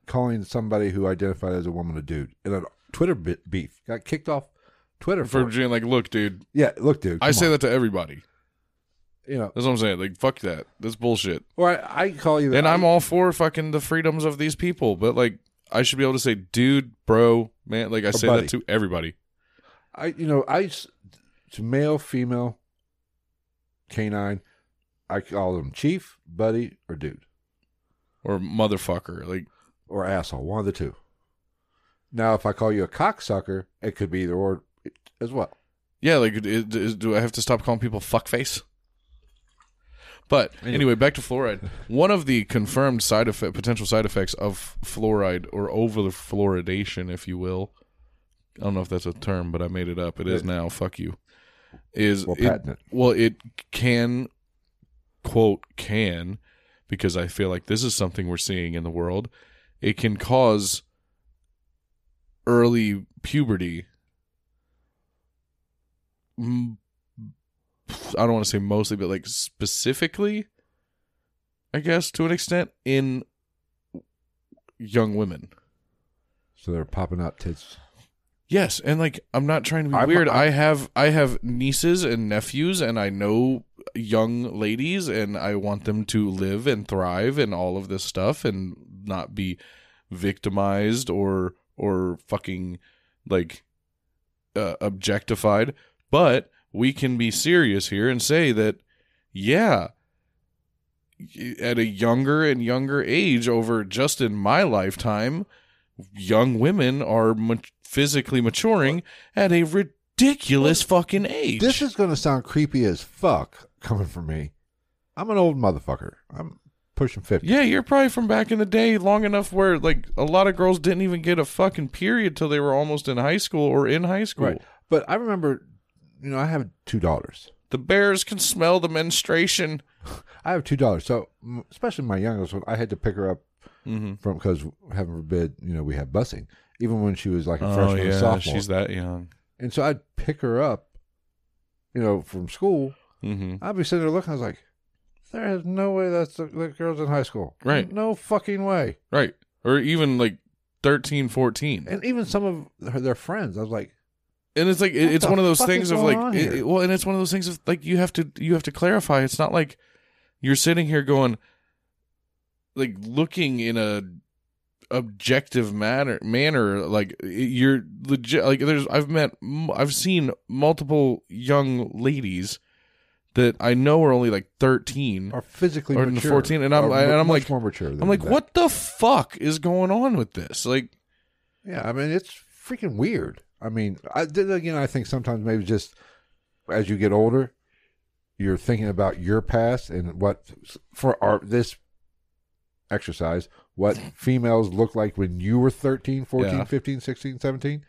calling somebody who identified as a woman a dude in a Twitter bit beef. Got kicked off Twitter For for, being like, look, dude. yeah. Look, dude. I come say on. that to everybody. You know, That's what I'm saying. Like, fuck that. That's bullshit. or I, I call you. And I, I'm all for fucking the freedoms of these people, but like, I should be able to say, dude, bro, man. Like, I say buddy. that to everybody. I, you know, I s- to male, female, canine. I call them chief, buddy, or dude, Or motherfucker. Like, or asshole. One of the two. Now, if I call you a cocksucker, it could be either or as well. yeah, like, it, is, do I have to stop calling people fuckface? But Anyway. anyway, back to fluoride. One of the confirmed side effect, potential side effects of fluoride, or over fluoridation, if you will. I don't know if that's a term, but I made it up. It is now. Fuck you. Is Well, it, patent it. well, it can, quote, can, because I feel like this is something we're seeing in the world. It can cause early puberty. Mm, I don't want to say mostly, but like specifically, I guess to an extent, in young women. So they're popping out tits. Yes, and like I'm not trying to be I'm- weird. I'm- I have I have nieces and nephews, and I know young ladies, and I want them to live and thrive and all of this stuff, and not be victimized or or fucking like uh, objectified. But we can be serious here and say that, yeah, at a younger and younger age, over just in my lifetime, young women are ma- physically maturing at a ridiculous fucking age. This is going to sound creepy as fuck coming from me. I'm an old motherfucker. I'm pushing fifty. Yeah, you're probably from back in the day, long enough where like a lot of girls didn't even get a fucking period till they were almost in high school or in high school. Right. But I remember, you know, I have two daughters. The bears can smell the menstruation. I have two daughters. So, m- especially my youngest one, I had to pick her up Mm-hmm. from, because heaven forbid, you know, we have busing, even when she was like a Oh freshman or yeah, sophomore. she's that young. And so I'd pick her up, you know, from school. Mm-hmm. I'd be sitting there looking, I was like, there is no way that's the, the girl's in high school. Right. No fucking way. Right. Or even like thirteen, fourteen. And even some of her, their friends, I was like, And it's like it, What it's the one of those fuck things is of going like on it, here? it- well, and it's one of those things of like you have to you have to clarify. It's not like you're sitting here going like looking in a objective manner manner like you're legit like there's I've met m- I've seen multiple young ladies that I know are only like thirteen are physically Or mature. fourteen, and I'm- Are and I'm much like- more mature than I'm like that. what the fuck is going on with this? Like Yeah, I mean, it's freaking weird. I mean, I then again, I think sometimes maybe just as you get older, you're thinking about your past and what for our this exercise, what females look like when you were thirteen, fourteen, Yeah. fifteen, sixteen, seventeen.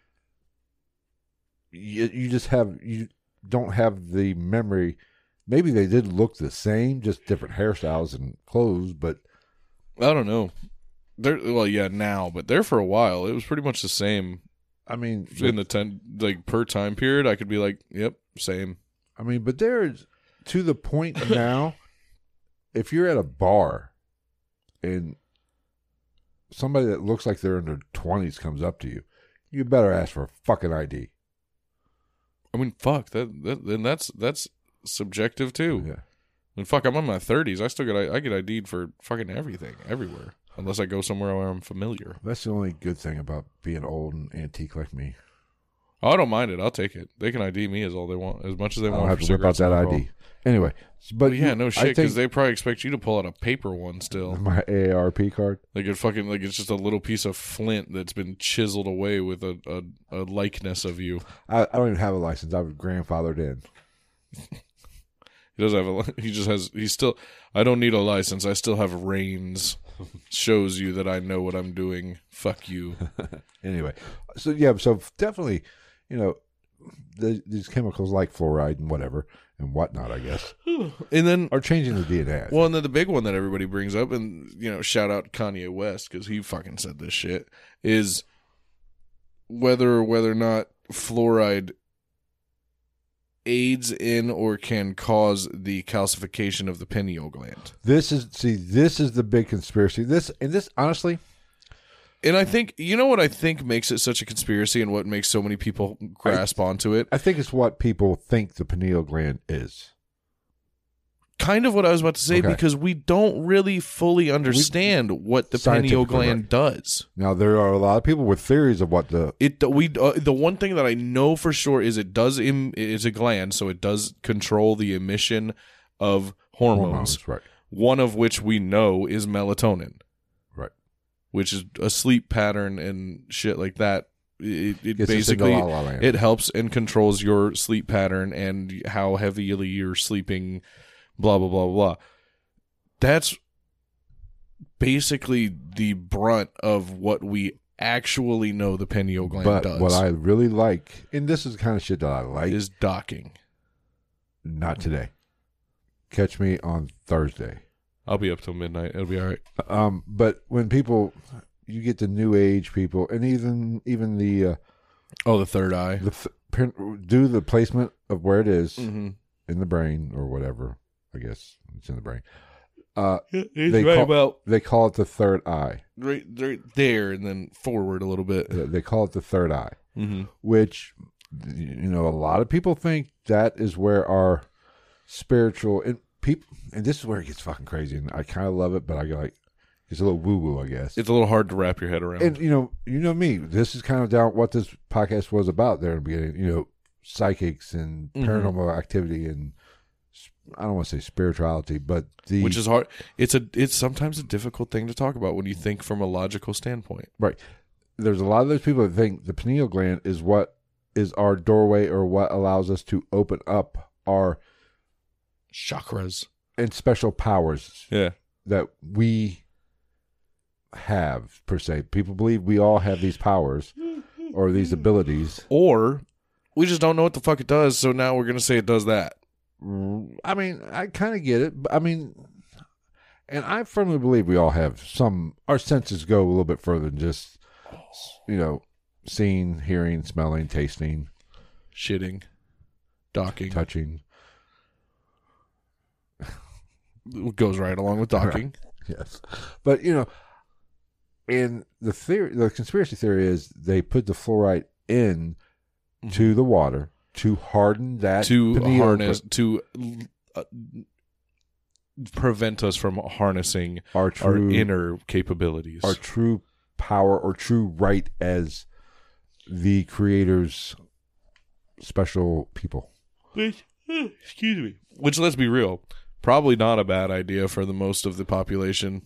You, you just have you don't have the memory. Maybe they did look the same, just different hairstyles and clothes, but I don't know. They're well, yeah, now, but there for a while, it was pretty much the same I mean, in the ten like per time period. I could be like, yep, same. I mean, but there's to the point now, if you're at a bar and somebody that looks like they're in their twenties comes up to you, you better ask for a fucking I D. I mean, fuck that. that then that's that's subjective too. Yeah. And fuck, I'm in my thirties. I still get I get ID'd for fucking everything, everywhere, unless I go somewhere where I'm familiar. That's the only good thing about being old and antique like me. Oh, I don't mind it. I'll take it. They can I D me as all they want, as much as they I want. don't have for to whip out cigarettes that and I alcohol. D. Anyway, but But yeah, you- no I shit, because think they probably expect you to pull out a paper one still. my A A R P card. Like it fucking like it's just a little piece of flint that's been chiseled away with a, a, a likeness of you. I, I don't even have a license. I was grandfathered in. He doesn't have a. li- He just has. He's still. I don't need a license. I still have reins. Shows you that I know what I'm doing. Fuck you. Anyway, so yeah, so definitely, you know, the, these chemicals like fluoride and whatever and whatnot, I guess, And then, are changing the D N A. well, and then the big one that everybody brings up, and you know, shout out Kanye West because he fucking said this shit, is whether whether or not fluoride aids in or can cause the calcification of the pineal gland. This is see, this is the big conspiracy. This and this, honestly, And I think, you know what I think makes it such a conspiracy and what makes so many people grasp I, onto it? I think it's what people think the pineal gland is. Kind of what I was about to say, okay. Because we don't really fully understand we, what the pineal gland right. does. Now, there are a lot of people with theories of what the... it. We uh, The one thing that I know for sure is it does im- it's a gland, so it does control the emission of hormones, hormones right. One of which we know is melatonin. Right. Which is a sleep pattern and shit like that. It, it basically la, la, la, it helps and controls your sleep pattern and how heavily you're sleeping, blah, blah, blah, blah. That's basically the brunt of what we actually know the pineal gland but does. What I really like, and this is the kind of shit that I like, is docking. Not today. Catch me on Thursday. I'll be up till midnight. It'll be all right. Um, but when people, you get the new age people, and even even the uh, oh, the third eye, the do the placement of where it is mm-hmm. in the brain or whatever. I guess it's in the brain. Uh, He's they right call, about they call it the third eye, right, right there, and then forward a little bit. They call it the third eye, mm-hmm. which you know a lot of people think that is where our spiritual and people. And this is where it gets fucking crazy, and I kind of love it, but I go like, it's a little woo-woo, I guess. It's a little hard to wrap your head around. And, you know, you know me, this is kind of down what this podcast was about there in the beginning, you know, psychics and paranormal mm-hmm. activity and, I don't want to say spirituality, but the... Which is hard. It's a. It's sometimes a difficult thing to talk about when you think from a logical standpoint. Right. There's a lot of those people that think the pineal gland is what is our doorway or what allows us to open up our... chakras. And special powers yeah. that we have, per se. People believe we all have these powers or these abilities. Or we just don't know what the fuck it does, so now we're going to say it does that. I mean, I kind of get it. I mean, and I firmly believe we all have some, our senses go a little bit further than just, you know, seeing, hearing, smelling, tasting. Shitting. Docking. Touching. Goes right along with docking. Right. Yes. But, you know, and the theory, the conspiracy theory is they put the fluoride in mm-hmm. to the water to harden that. To harness, to uh, prevent us from harnessing our, true, our inner capabilities. Our true power or true right as the Creator's special people. Which, excuse me. Which, let's be real, probably not a bad idea for the most of the population.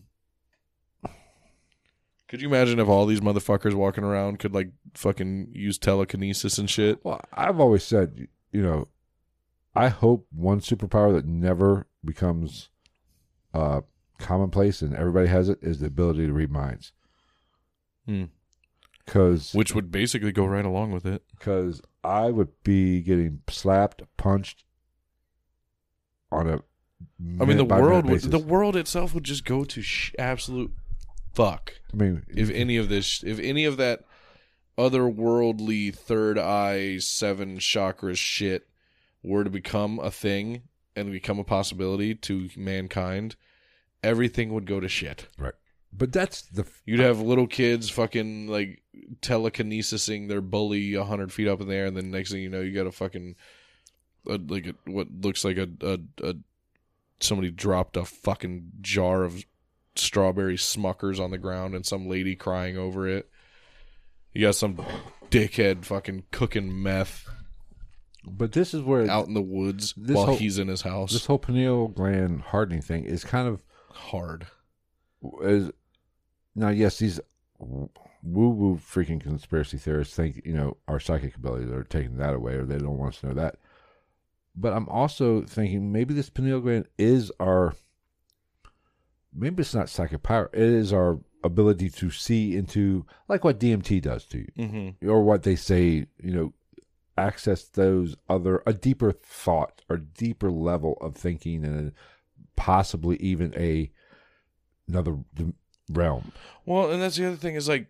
Could you imagine if all these motherfuckers walking around could, like, fucking use telekinesis and shit? Well, I've always said, you know, I hope one superpower that never becomes uh, commonplace and everybody has it is the ability to read minds. Hmm. Cause, Which would basically go right along with it. Because I would be getting slapped, punched on a I mean, the world would, the world itself would just go to sh- absolute fuck. I mean, if any of this, if any of that otherworldly third eye, seven chakras shit were to become a thing and become a possibility to mankind, everything would go to shit. Right. But that's the... F- You'd have little kids fucking, like, telekinesising their bully a hundred feet up in the air, and then next thing you know, you got a fucking, a, like, a, what looks like a, a, a, somebody dropped a fucking jar of strawberry Smuckers on the ground and some lady crying over it. You got some dickhead fucking cooking meth. But this is where... Out in the woods while whole, he's in his house. This whole pineal gland hardening thing is kind of... Hard. Is, now, yes, these woo-woo freaking conspiracy theorists think, you know, our psychic abilities are taking that away or they don't want us to know that. But I'm also thinking maybe this pineal gland is our... Maybe it's not psychic power. It is our ability to see into, like what D M T does to you. Mm-hmm. Or what they say, you know, access those other, a deeper thought or deeper level of thinking and possibly even a another realm. Well, and that's the other thing is, like,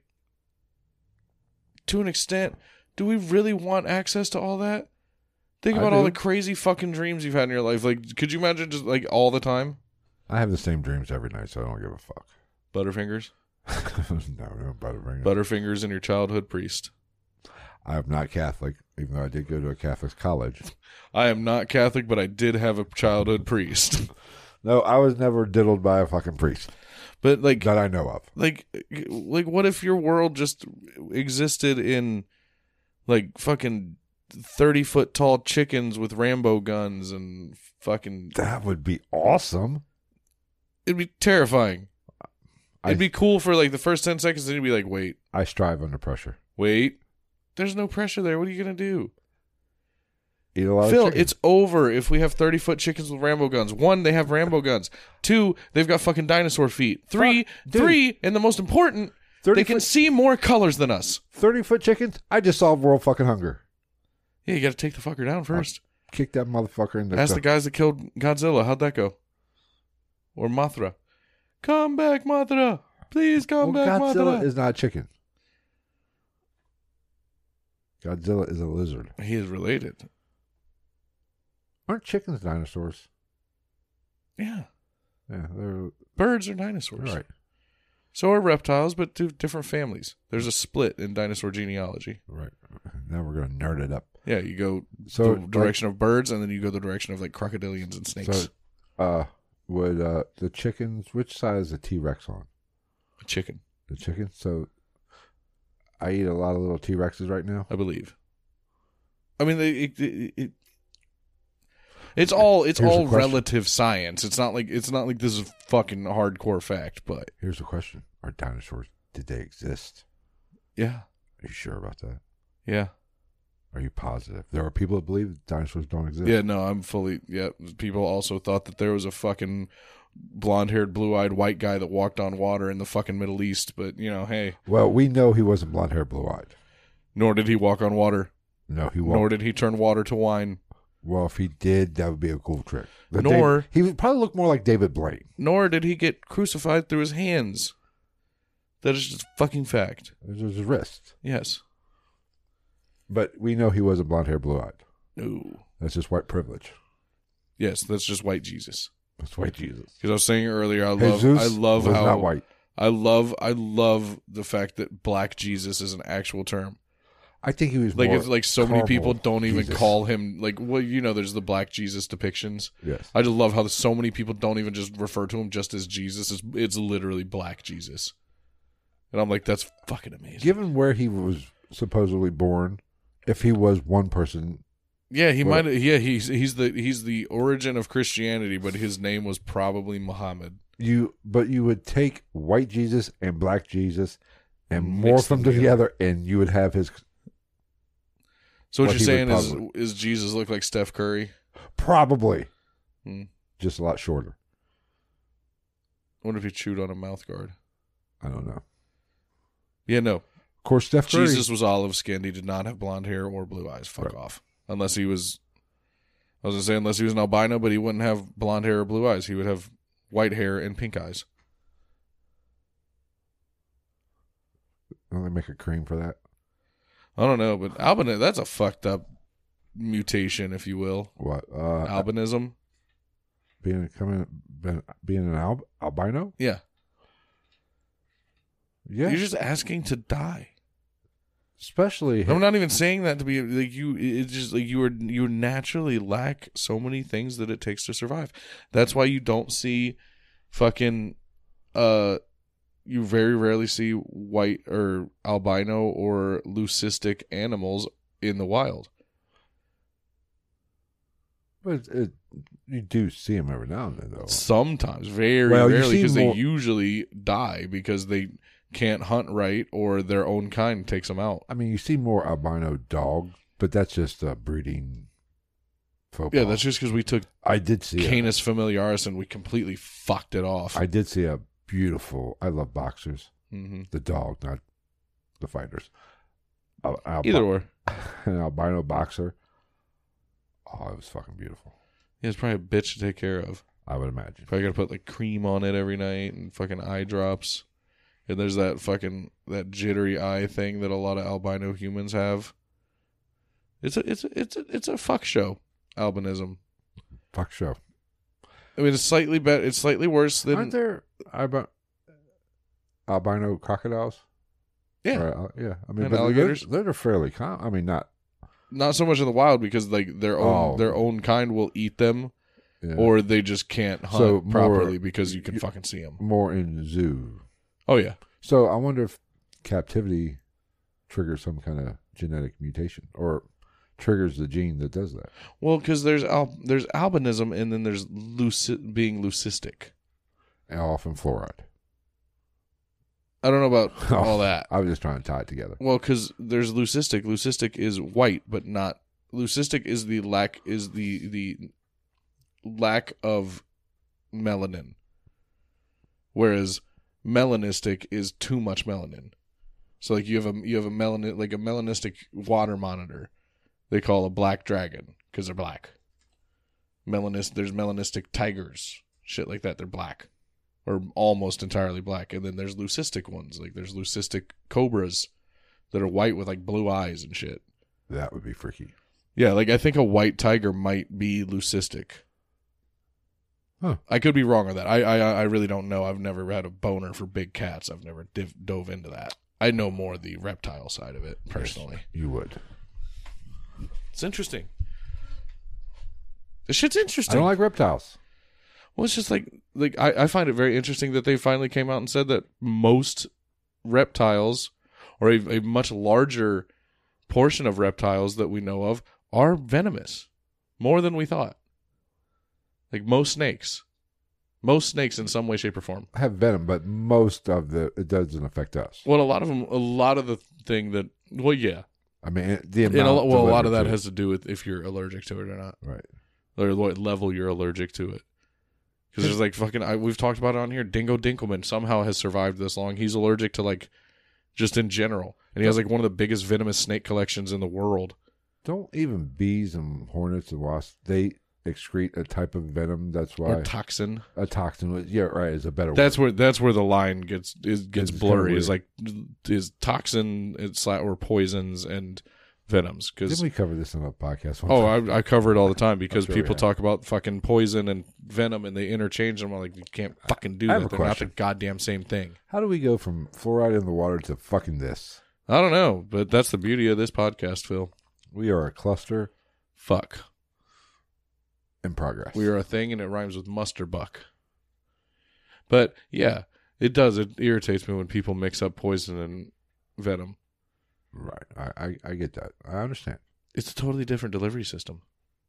to an extent, do we really want access to all that? Think about all the crazy fucking dreams you've had in your life. Like, could you imagine just, like, all the time? I have the same dreams every night, so I don't give a fuck. Butterfingers? no, no Butterfinger. Butterfinger's in your childhood priest. I am not Catholic, even though I did go to a Catholic college. I am not Catholic, but I did have a childhood priest. No, I was never diddled by a fucking priest. But like that I know of. Like, like, what if your world just existed in like fucking thirty foot tall chickens with Rambo guns and fucking? That would be awesome. It'd be terrifying. I, It'd be cool for like the first ten seconds, then you'd be like, wait. I strive under pressure. Wait. There's no pressure there. What are you going to do? Eat a lot Phil, of chicken. It's over if we have thirty foot chickens with Rambo guns. One, they have Rambo guns. Two, they've got fucking dinosaur feet. Three, Fuck, dude. three, and the most important, they can foot, see more colors than us. thirty foot chickens? I just solved world fucking hunger. Yeah, you got to take the fucker down first. I'll kick that motherfucker in the... Ask the guys that killed Godzilla. How'd that go? Or Mothra. Come back, Mothra. Please come well, back, Godzilla Mothra. is not a chicken. Godzilla is a lizard. He is related. Aren't chickens dinosaurs? Yeah. Yeah, they're... Birds are dinosaurs. Right. So are reptiles, but two different families. There's a split in dinosaur genealogy. Right. Now we're going to nerd it up. Yeah, you go So, the direction like, of birds, and then you go the direction of like crocodilians and snakes. So, uh, would uh, the chickens, which side is the T-Rex on? A chicken. The chicken? So, I eat a lot of little T-Rexes right now? I believe. I mean, it, it, it, it's all it's Here's all relative science. It's not like it's not like this is fucking hardcore fact, but here's the question: are dinosaurs, did they exist? Yeah. Are you sure about that? Yeah. Are you positive? There are people that believe dinosaurs don't exist. Yeah, no, I'm fully. Yeah, people also thought that there was a fucking blonde-haired, blue-eyed white guy that walked on water in the fucking Middle East. But you know, hey. Well, we know he wasn't blonde-haired, blue-eyed. Nor did he walk on water. No, he won't. Nor did he turn water to wine. Well, if he did, that would be a cool trick. But Nor Dave, he would probably look more like David Blaine. Nor did he get crucified through his hands. That is just fucking fact. It was his wrist. Yes. But we know he wasn't blonde-haired, blue-eyed. No. That's just white privilege. Yes, that's just white Jesus. That's white Jesus. Because I was saying earlier, I love, Jesus I love was how not white. I love, I love the fact that Black Jesus is an actual term. I think he was like more it's like so many people don't even Jesus. call him like well you know there's the Black Jesus depictions. Yes. I just love how so many people don't even just refer to him just as Jesus. It's, it's literally Black Jesus, and I'm like that's fucking amazing. Given where he was supposedly born, if he was one person, yeah, he well, might. Yeah, he's he's the he's the origin of Christianity, but his name was probably Muhammad. You but you would take white Jesus and Black Jesus and Mix morph them them together, and you would have his. So what, what you're he saying would is probably- is Jesus look like Steph Curry? Probably. Hmm. Just a lot shorter. I wonder if he chewed on a mouth guard. I don't know. Yeah, no. Of course, Steph Curry. Jesus was olive skinned. He did not have blonde hair or blue eyes. Fuck Right. off. Unless he was, I was going to say, unless he was an albino, but he wouldn't have blonde hair or blue eyes. He would have white hair and pink eyes. Don't they make a cream for that? I don't know, but albino, that's a fucked up mutation, if you will. What? Uh, Albinism? being coming, being, being an al- albino? Yeah. Yeah. You're just asking to die. Especially. I'm not even saying that to be like you. It's just like you are you naturally lack so many things that it takes to survive. That's why you don't see fucking. Uh, you very rarely see white or albino or leucistic animals in the wild. But it, you do see them every now and then, though. Sometimes, very Well, you rarely, see because they more- usually die because they can't hunt right or their own kind takes them out. I mean, you see more albino dogs, but that's just a breeding faux Yeah, pas. that's just because we took I did see a- Canis familiaris and we completely fucked it off. I did see a beautiful. I love boxers. mm-hmm. The dog, not the fighters. Al- albi- Either or. An albino boxer. Oh, it was fucking beautiful. Yeah, it's probably a bitch to take care of. I would imagine. Probably got to put like cream on it every night and fucking eye drops. And there's that fucking that jittery eye thing that a lot of albino humans have. It's a it's a, it's a, it's a fuck show. Albinism. Fuck show. I mean, it's slightly better. It's slightly worse than. Aren't there? I about. albino crocodiles. Yeah, Or, uh, yeah. I mean, And but alligators? They're, they're fairly common. I mean, not. not so much in the wild because like their own Oh. their own kind will eat them, Yeah. or they just can't hunt So more- properly because you can you- fucking see them. more in zoo. Oh yeah, So I wonder if captivity triggers some kind of genetic mutation or triggers the gene that does that. well because there's al- there's albinism and then there's luci- being leucistic. And often fluoride. I don't know about all that. I was just trying to tie it together. Well, because there's leucistic. Leucistic is white, but not leucistic is the lack is the the lack of melanin, whereas melanistic is too much melanin. So like you have a you have a melanin like a melanistic water monitor, they call a black dragon because they're black. Melanist there's melanistic tigers, shit like that. They're black. Or almost entirely black. And then there's leucistic ones. Like there's leucistic cobras that are white with like blue eyes and shit. That would be freaky. Yeah, like I think a white tiger might be leucistic. Huh. I could be wrong on that. I, I I really don't know. I've never had a boner for big cats. I've never div- dove into that. I know more the reptile side of it personally. You would. It's interesting. This shit's I interesting. don't like reptiles. Well, it's just like like I, I find it very interesting that they finally came out and said that most reptiles, or a, a much larger portion of reptiles that we know of, are venomous, more than we thought. Like most snakes, most snakes in some way, shape, or form. Have venom, but most of the it doesn't affect us. Well, a lot of them, a lot of the thing that, well, yeah, I mean, the and amount. a, lo- well, a lot of delivered that to has to do with if you're allergic to it or not, it. Right. or what level you're allergic to it. Because there's like fucking, I, we've talked about it on here. Dingo Dinkelman somehow has survived this long. He's allergic to like, just in general, and he has like one of the biggest venomous snake collections in the world. Don't even bees and hornets and wasps, they excrete a type of venom. That's why Or toxin. a toxin. Yeah, right. Is a better word. That's where that's where the line gets is, gets It's blurry. kinda Is like is toxin it's like, or poisons and venoms. Didn't Because we cover this on a podcast? One oh, time? I, I cover it all the time because I'm sure we people have. talk about fucking poison and venom and they interchange them. I'm like, you can't fucking do I have that. a They're not question. the goddamn same thing. How do we go from fluoride in the water to fucking this? I don't know, but that's the beauty of this podcast, Phil. We are a cluster Fuck. in progress. We are a thing and it rhymes with muster buck. But yeah, it does. It irritates me when people mix up poison and venom. right. I, I I get that. I understand. It's a totally different delivery system.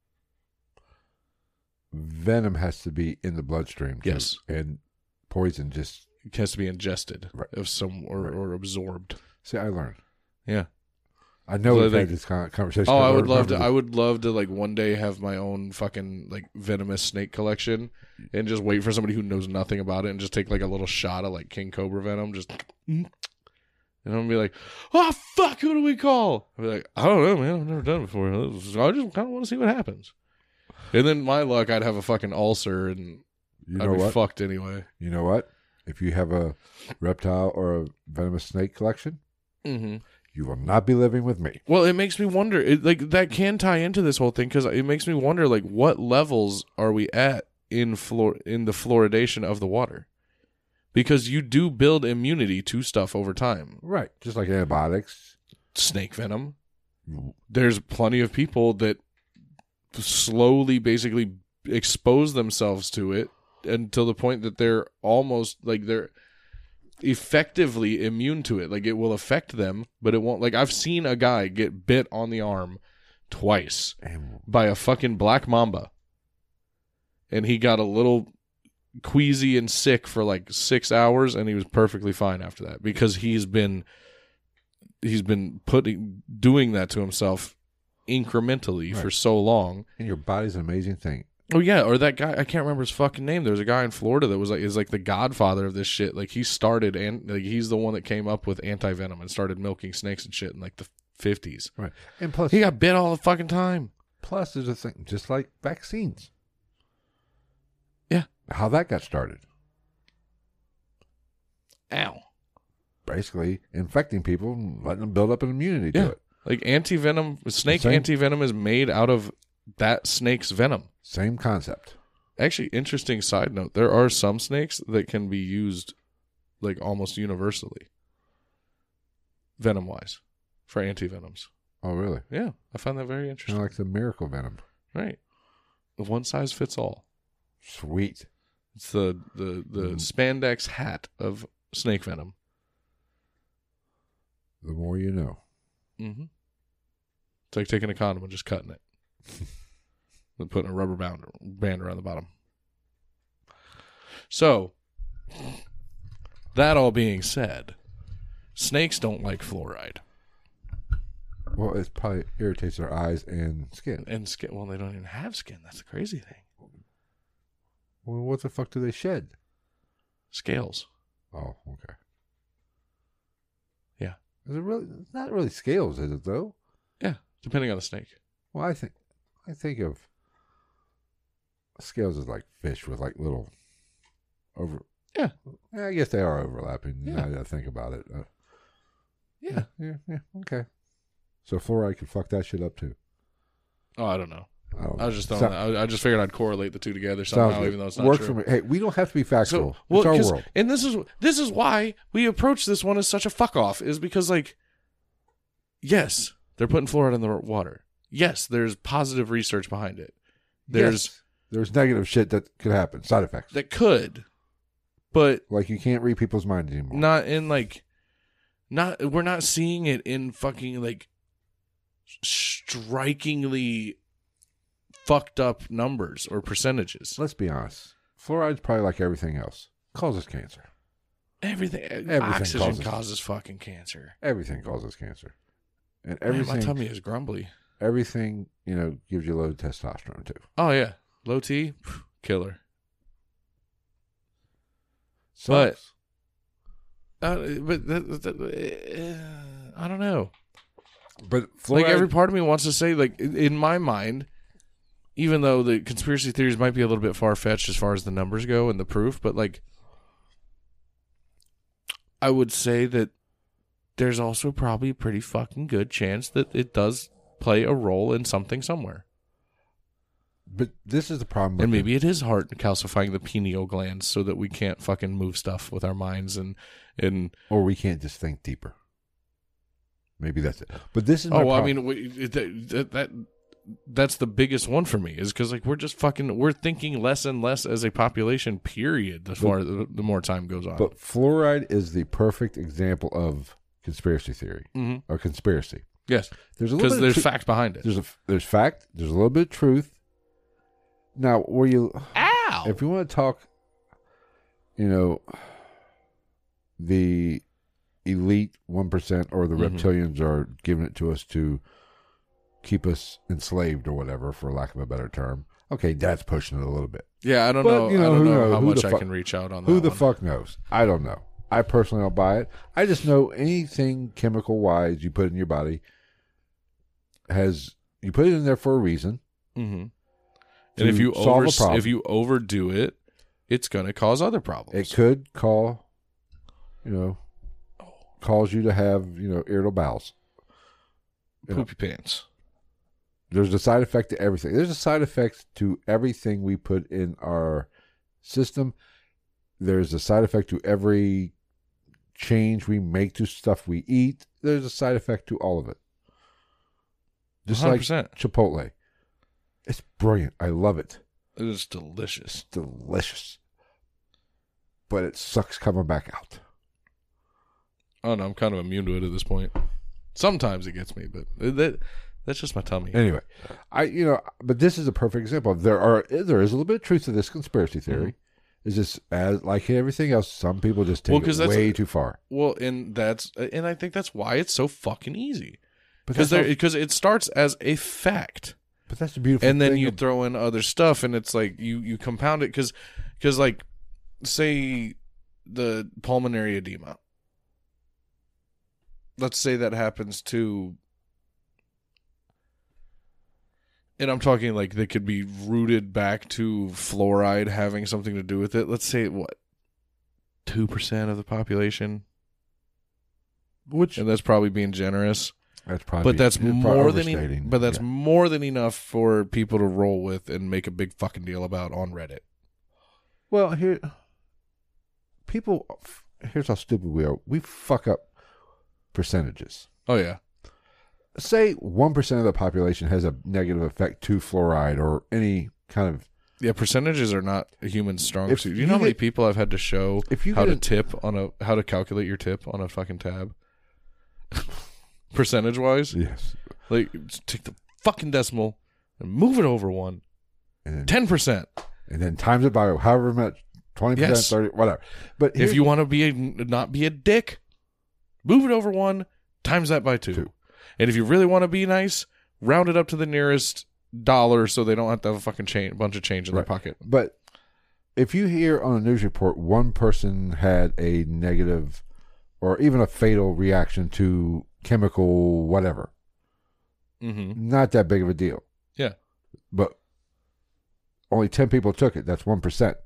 Venom has to be in the bloodstream. too, Yes. and poison just. It has to be ingested Right. of some or, Right. or absorbed. See, I learned. Yeah. I know So we've they- had this con- conversation. Oh, I but would love to. remember I would love to like one day have my own fucking like venomous snake collection, and just wait for somebody who knows nothing about it, and just take like a little shot of like king cobra venom, just, and I'm gonna be like, oh fuck, who do we call? I'll be like, I don't know, man. I've never done it before. I just kind of want to see what happens. And then my luck, I'd have a fucking ulcer, and You I'd know be what? fucked anyway. You know what? If you have a reptile or a venomous snake collection, Mm-hmm. you will not be living with me. Well, it makes me wonder. It, like that can tie into this whole thing because it makes me wonder, like, what levels are we at in fluor in the fluoridation of the water? Because you do build immunity to stuff over time. Right. Just like antibiotics. Snake venom. There's plenty of people that slowly, basically, expose themselves to it until the point that they're almost like they're effectively immune to it. Like it will affect them, but it won't. Like I've seen a guy get bit on the arm twice And by a fucking black mamba, and he got a little queasy and sick for like six hours, and he was perfectly fine after that because he's been he's been putting doing that to himself incrementally Right. for so long. and your body's an amazing thing. Oh yeah, or that guy I can't remember his fucking name. There was a guy in Florida that was like is like the godfather of this shit. Like he started and like he's the one that came up with anti venom and started milking snakes and shit in like the fifties. Right. And plus, He got bit all the fucking time. plus there's a thing, just like vaccines. Yeah. How that got started. Ow. Basically infecting people and letting them build up an immunity Yeah. to it. Like anti venom, snake Same- anti venom is made out of that snake's venom. Same concept. Actually, interesting side note: there are some snakes that can be used like almost universally, venom wise, for anti-venoms. Oh, really? Yeah, I find that very Kind interesting. of like the miracle venom. Right, the one size fits all. Sweet. It's the the the Mm. spandex hat of snake venom. The more you know. Mm-hmm. It's like taking a condom and just cutting it, then putting a rubber band band around the bottom. So, that all being said, snakes don't like fluoride. Well, it probably irritates their eyes and skin. And skin, well, they don't even have skin. That's the crazy thing. Well, what the fuck do they shed? Scales. Oh, okay. Yeah. Is it really? It's not really scales, is it though? Yeah, depending on the snake. Well, I think I think of scales as like fish with like little over. Yeah. Yeah, I guess they are overlapping. Yeah. Now that I think about it. Uh, Yeah. yeah, yeah, okay. So fluoride could fuck that shit up too. Oh, I don't know. I don't know. I was just throwing So- that. I, I just figured I'd correlate the two together Sounds somehow, good. even though it's not Works true. for me. Hey, we don't have to be factual. So, well, it's our 'cause- world. and this is this is why we approach this one as such a fuck off, is because like, yes, they're putting fluoride in the water. Yes, there's positive research behind it. There's Yes, there's negative shit that could happen. Side effects. that could, but Like you can't read people's minds anymore. not in like, not we're not seeing it in fucking like strikingly fucked up numbers or percentages. Let's be honest. Fluoride's probably like everything else. Causes cancer. Everything, Everything oxygen causes- causes, fucking cancer. Everything causes cancer. And Man, everything my tummy is grumbly. everything, you know, gives you low testosterone too. Oh yeah, low T, phew, killer. Sucks. Uh, but that, that, uh, I don't know. But fluoride, Like every part of me wants to say, like in in my mind, even though the conspiracy theories might be a little bit far fetched as far as the numbers go and the proof, but like I would say that there's also probably a pretty fucking good chance that it does play a role in something somewhere. but this is the problem. With And maybe it is heart calcifying the pineal glands so that we can't fucking move stuff with our minds and and it, or we can't just think deeper. Maybe that's it. But this is my oh, well, I problem. mean we, that, that that that's the biggest one for me is because like we're just fucking we're thinking less and less as a population. Period. The far the, the more time goes on. But fluoride is the perfect example of conspiracy theory Mhm. or conspiracy. Yes, There's a little because bit there's of tru- fact behind it. there's a there's fact. There's a little bit of truth. Now, where you Ow! if you want to talk, you know, the elite one percent or the Mhm. reptilians are giving it to us to keep us enslaved or whatever, for lack of a better term. Okay, that's pushing it a little bit. Yeah, I don't But, know. you know, I don't who know knows? how Who much the I fuck- can reach out on Who that the one. fuck knows? I don't know. I personally don't buy it. I just know anything chemical wise you put in your body has you put it in there for a reason. Mm-hmm. to And if you solve over a problem. if you overdo it, it's going to cause other problems. It could call, you know, cause you to have, you know, irritable bowels. You know, Poopy pants. there's a side effect to everything. There's a side effect to everything we put in our system. There's a side effect to every change we make to stuff we eat. There's a side effect to all of it. Just one hundred like percent. Chipotle. It's brilliant. I love it. It is delicious. It's delicious. But it sucks coming back out. Oh no, I'm kind of immune to it at this point. Sometimes it gets me, but that that's just my tummy. Anyway, I you know, but this is a perfect example. There are there is a little bit of truth to this conspiracy theory. Is this as like everything else? Some people just take Well, 'cause it that's- way too far. Well, and that's and I think that's why it's so fucking easy. But Because that's, because it starts as a fact, but that's the beautiful. and then thing you of- throw in other stuff, and it's like you you compound it because because like say the pulmonary edema. Let's say that happens to, and I'm talking like they could be rooted back to fluoride having something to do with it. Let's say what two percent of the population, which and that's probably being generous. that's probably But that's it's probably more than en- overstating. but that's Yeah. more than enough for people to roll with and make a big fucking deal about on Reddit. well here. People here's how stupid we are. We fuck up percentages. Oh yeah. Say one percent of the population has a negative effect to fluoride or any kind of. Yeah, percentages are not a human strong If suit. Do you you know how many get- people I've had to show If you how get to a- tip on a how to calculate your tip on a fucking tab? Percentage wise, Yes. like just take the fucking decimal and move it over one. And then, Ten percent. and then times it by however much, twenty percent, Yes. thirty, whatever. But If here's- you want to be a, not be a dick, move it over one, times that by two. Two. And if you really want to be nice, round it up to the nearest dollar so they don't have to have a fucking chain, bunch of change in Right. their pocket. But if you hear on a news report one person had a negative or even a fatal reaction to chemical whatever, Mm-hmm. not that big of a deal. Yeah. But only ten people took it. That's one percent.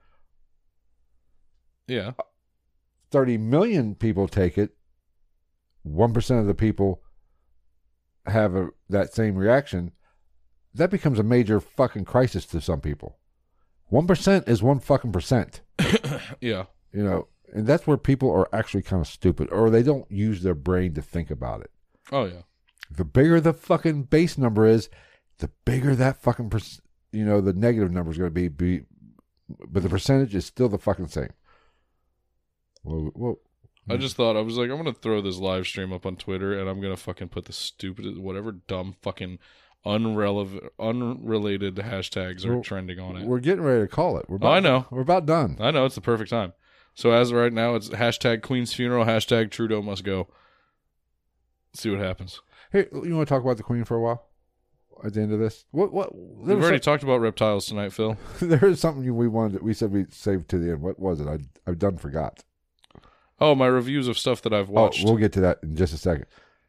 Yeah. thirty million people take it. one percent of the people have a, that same reaction. That becomes a major fucking crisis to some people. one percent is one fucking percent. Yeah. You know, and that's where people are actually kind of stupid or they don't use their brain to think about it. Oh, yeah. The bigger the fucking base number is, the bigger that fucking, per, you know, the negative number is going to be, be. But the percentage is still the fucking same. Well, well, I just thought, I was like, I'm going to throw this live stream up on Twitter and I'm going to fucking put the stupid, whatever dumb fucking unrelevant, unrelated hashtags are Well, trending on it. we're getting ready to call it. We're about, Oh, I know. We're about done. I know, it's the perfect time. So as of right now, it's hashtag Queen's funeral, hashtag Trudeau must go. Let's see what happens. Hey, you want to talk about the Queen for a while? At the end of this, what what? There We've was already talked about reptiles tonight, Phil. some- there is something we wanted. We said we'd save to the end. What was it? I I've done forgot. Oh, my reviews of stuff that I've watched. Oh, we'll get to that in just a second.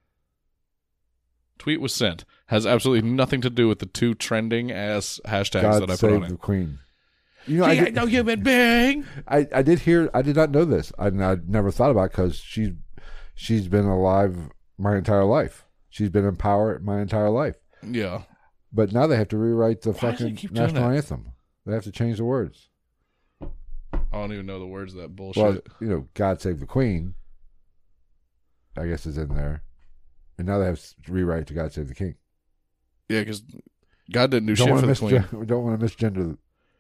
Tweet was sent. Has absolutely nothing to do with the two trending ass hashtags God that I put save on the it. Queen. You know, I She ain't did, no human being. I, I did hear. I did not know this. I I never thought about because she's she's been alive my entire life. She's been in power my entire life. Yeah. But now they have to rewrite the Why do they fucking keep doing national that? anthem. They have to change the words. I don't even know the words of that bullshit. Well, you know, God save the Queen. I guess is in there, and now they have to rewrite to God save the King. yeah, because God didn't do Don't shit want for to the queen. misgen- we don't want to misgender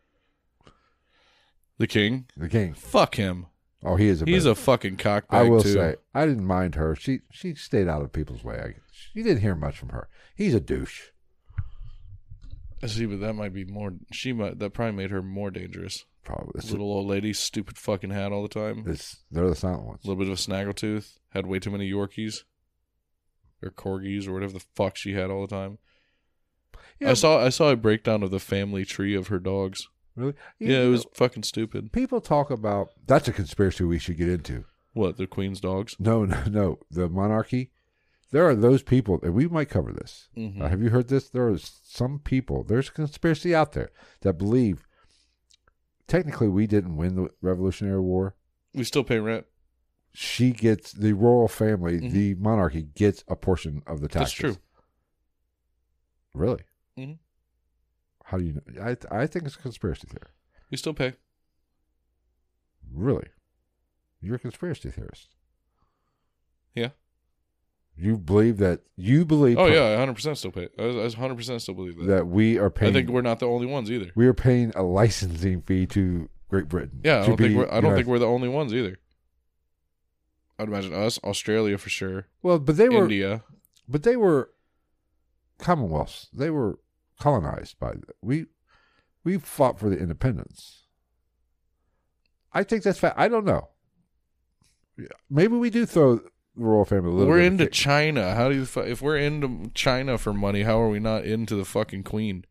The king? the, the King. Fuck him. Oh, he is a. He's bit- a fucking cockbag, I will too. say, I didn't mind her. She she stayed out of people's way. I, you didn't hear much from her. He's a douche. See, but that might be more... She might... That probably made her more dangerous. Probably. It's, Little old lady, stupid fucking hat all the time. A it's they're the silent ones. little bit of a snaggletooth. Had way too many Yorkies. Or corgis, or whatever the fuck she had all the time. Yeah, I saw I saw a breakdown of the family tree of her dogs. Really? Yeah, it You was know, fucking stupid. people talk about that's a conspiracy we should get into. What, the queen's dogs? No, no, no. The monarchy. There are those people, and we might cover this. Mm-hmm. Uh, have you heard this? There are some people. There's a conspiracy out there that believe. Technically, we didn't win the Revolutionary War. We still pay rent. She gets the royal family, Mhm. the monarchy gets a portion of the taxes. That's true. Really? Mhm. How do you know? I I think it's a conspiracy theory. We still pay. Really? You're a conspiracy theorist. Yeah. You believe that you believe Oh yeah, I one hundred percent still pay. I, I one hundred percent still believe that. that we are paying I think we're not the only ones either. we are paying a licensing fee to Great Britain. Yeah, I to don't think be we're. I don't United- think we're the only ones either. I'd imagine us, Australia for sure, Well, but they were India. but they were commonwealths. They were colonized by the, we we fought for the independence. I think that's fact. I don't know. Yeah, maybe we do throw the royal family a little We're bit of into kick. China. How do you? fu- If we're into China for money, how are we not into the fucking queen?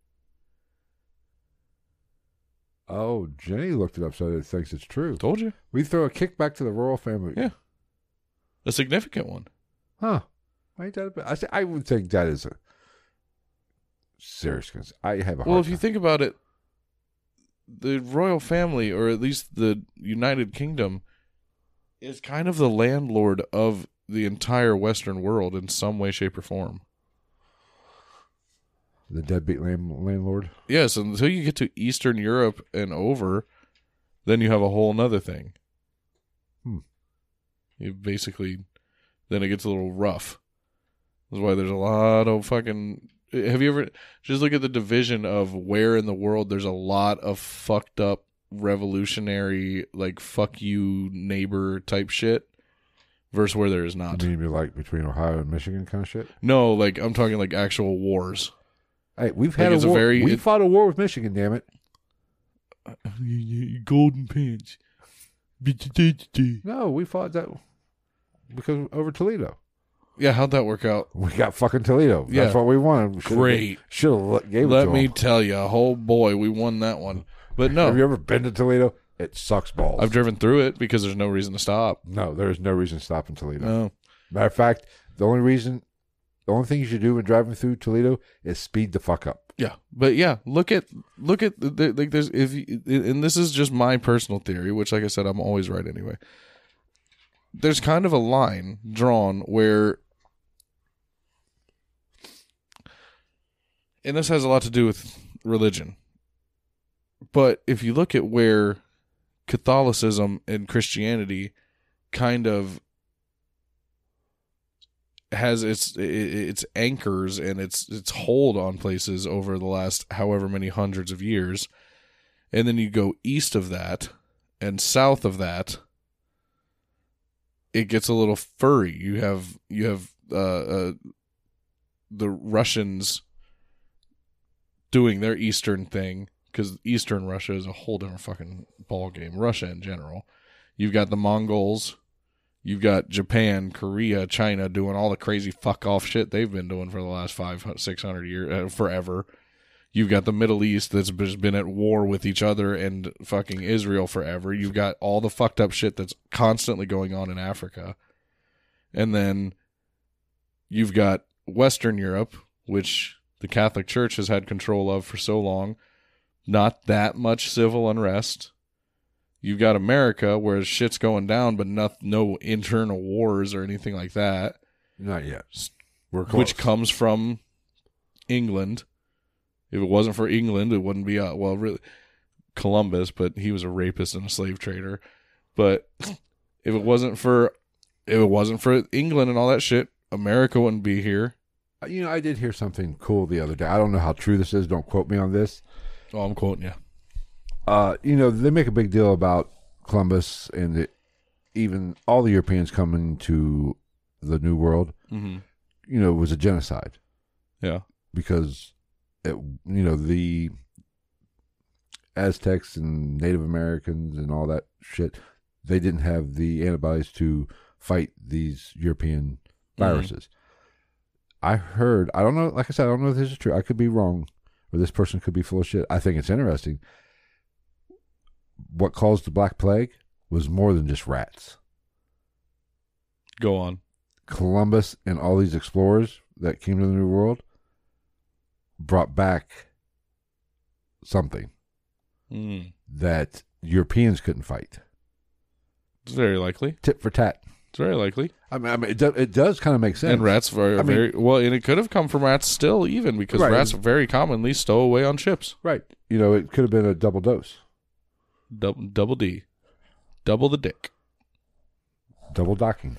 Oh, Jenny looked it up, so it thinks it's true. Told you, We throw a kickback to the royal family. Yeah. a significant one. Huh. Ain't that a bit- I, th- I would think that is a serious concern. I have a Well, hard if you time. think about it, the royal family, or at least the United Kingdom, is kind of the landlord of the entire Western world in some way, shape, or form. The deadbeat land, landlord. Yes, until you get to Eastern Europe and over, then you have a whole nother thing. Hmm. You basically, then it gets a little rough. That's why there's a lot of fucking. Have you ever just look at the division of where in the world there's a lot of fucked up revolutionary, like fuck you neighbor type shit versus where there is not. You mean like between Ohio and Michigan kind of shit? No, like I'm talking like actual wars. Hey, we've Like, had it's a a war. very- we it- fought a war with Michigan, damn it. Golden pants. No, we fought that because over Toledo. Yeah, how'd that work out? We got fucking Toledo. Yeah. That's what we wanted. Should've Great. Should have gave it Let to me them. tell you, oh boy, we won that one. But no, Have you ever been to Toledo? It sucks balls. I've driven through it because there's no reason to stop. no, there's no reason to stop in Toledo. No. Matter of fact, the only reason, the only thing you should do when driving through Toledo is speed the fuck up. Yeah, but yeah, look at look at the, the, like there's if you, and this is just my personal theory, which like I said, I'm always right anyway. There's kind of a line drawn where, and this has a lot to do with religion. But if you look at where Catholicism and Christianity kind of has its its anchors and its its hold on places over the last however many hundreds of years, and then you go east of that and south of that, it gets a little furry. You have you have uh, uh, the Russians doing their eastern thing, because Eastern Russia is a whole different fucking ball game. Russia in general. You've got the Mongols. You've got Japan, Korea, China doing all the crazy fuck off shit they've been doing for the last five, six hundred years, uh, forever. You've got the Middle East that's just been at war with each other and fucking Israel forever. You've got all the fucked up shit that's constantly going on in Africa. And then you've got Western Europe, which the Catholic Church has had control of for so long. Not that much civil unrest. You've got America, where shit's going down, but no, no internal wars or anything like that. Not yet. We're close. Which comes from England. If it wasn't for England, it wouldn't be, uh, well, really, Columbus, but he was a rapist and a slave trader. But if it wasn't for, if it wasn't for England and all that shit, America wouldn't be here. You know, I did hear something cool the other day. I don't know how true this is. Don't quote me on this. Oh, I'm quoting you. Uh, you know, they make a big deal about Columbus and the, even all the Europeans coming to the New World. Mm-hmm. You know, it was a genocide Yeah. because, it, you know, the Aztecs and Native Americans and all that shit, they didn't have the antibodies to fight these European viruses. Mm-hmm. I heard, I don't know, like I said, I don't know if this is true. I could be wrong, or this person could be full of shit. I think it's interesting. What caused the Black Plague was more than just rats. Go on. Columbus and all these explorers that came to the New World brought back something Mm. that Europeans couldn't fight. It's very likely. Tit for tat. It's very likely. I mean, I mean it, do, it does kind of make sense. And rats are I mean- very well, and it could have come from rats still, even because Right. rats very commonly stow away on ships. Right. You know, it could have been a double dose. Double, double D, double the dick. Double docking.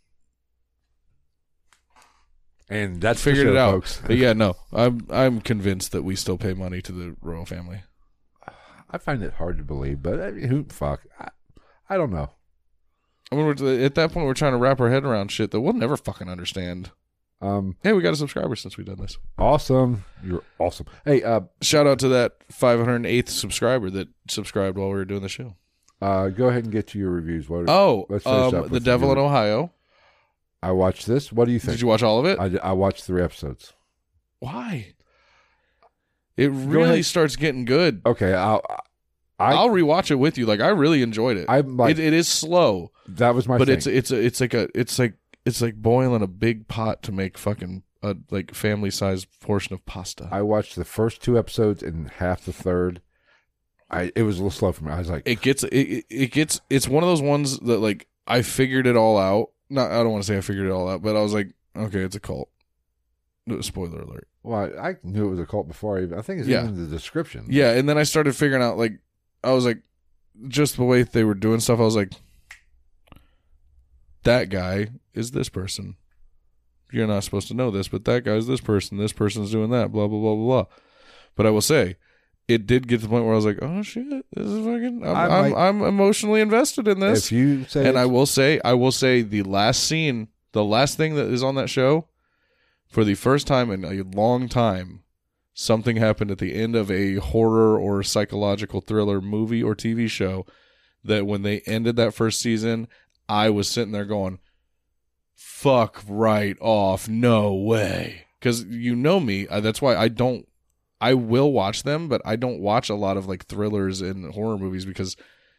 And that's Figured the show, it out. folks. But yeah, no, I'm I'm convinced that we still pay money to the royal family. I find it hard to believe, but I mean, who fuck? I, I don't know. I mean, we're, at that point, we're trying to wrap our head around shit that we'll never fucking understand. Um, Hey, we got a subscriber since we've done this. awesome. You're awesome. Hey, uh, Shout out to that five hundred eighth subscriber that subscribed while we were doing the show. uh, go ahead and get to your reviews. What? Oh, Let's finish up um, with The some Devil in good- Ohio. I watched this. What do you think? Did you watch all of it? I, I watched three episodes. Why? It really ahead. starts getting good. Okay, I'll, I, I'll rewatch it with you. Like I really enjoyed it. I'm like, it, it is slow, that was my but thing. it's it's a, it's like a it's like it's like boiling a big pot to make fucking a like family sized portion of pasta. I watched the first two episodes and half the third. I it was a little slow for me. I was like, it gets it, it it gets it's one of those ones that like I figured it all out. Not I don't want to say I figured it all out, but I was like, okay, it's a cult. No, spoiler alert. well, I, I knew it was a cult before I even. I think it's Yeah. even in the description. Yeah, and then I started figuring out like I was like, just the way they were doing stuff. I was like, that guy is this person. You're not supposed to know this, but that guy's this person. This person's doing that, blah, blah, blah, blah, blah. But I will say, it did get to the point where I was like, oh, shit, this is fucking, I'm, I'm, might, I'm emotionally invested in this. If you say and I will say, I will say the last scene, the last thing that is on that show, for the first time in a long time, something happened at the end of a horror or psychological thriller movie or T V show that when they ended that first season, I was sitting there going, fuck right off, no way. Because you know me, that's why I don't, I will watch them, but I don't watch a lot of like thrillers and horror movies because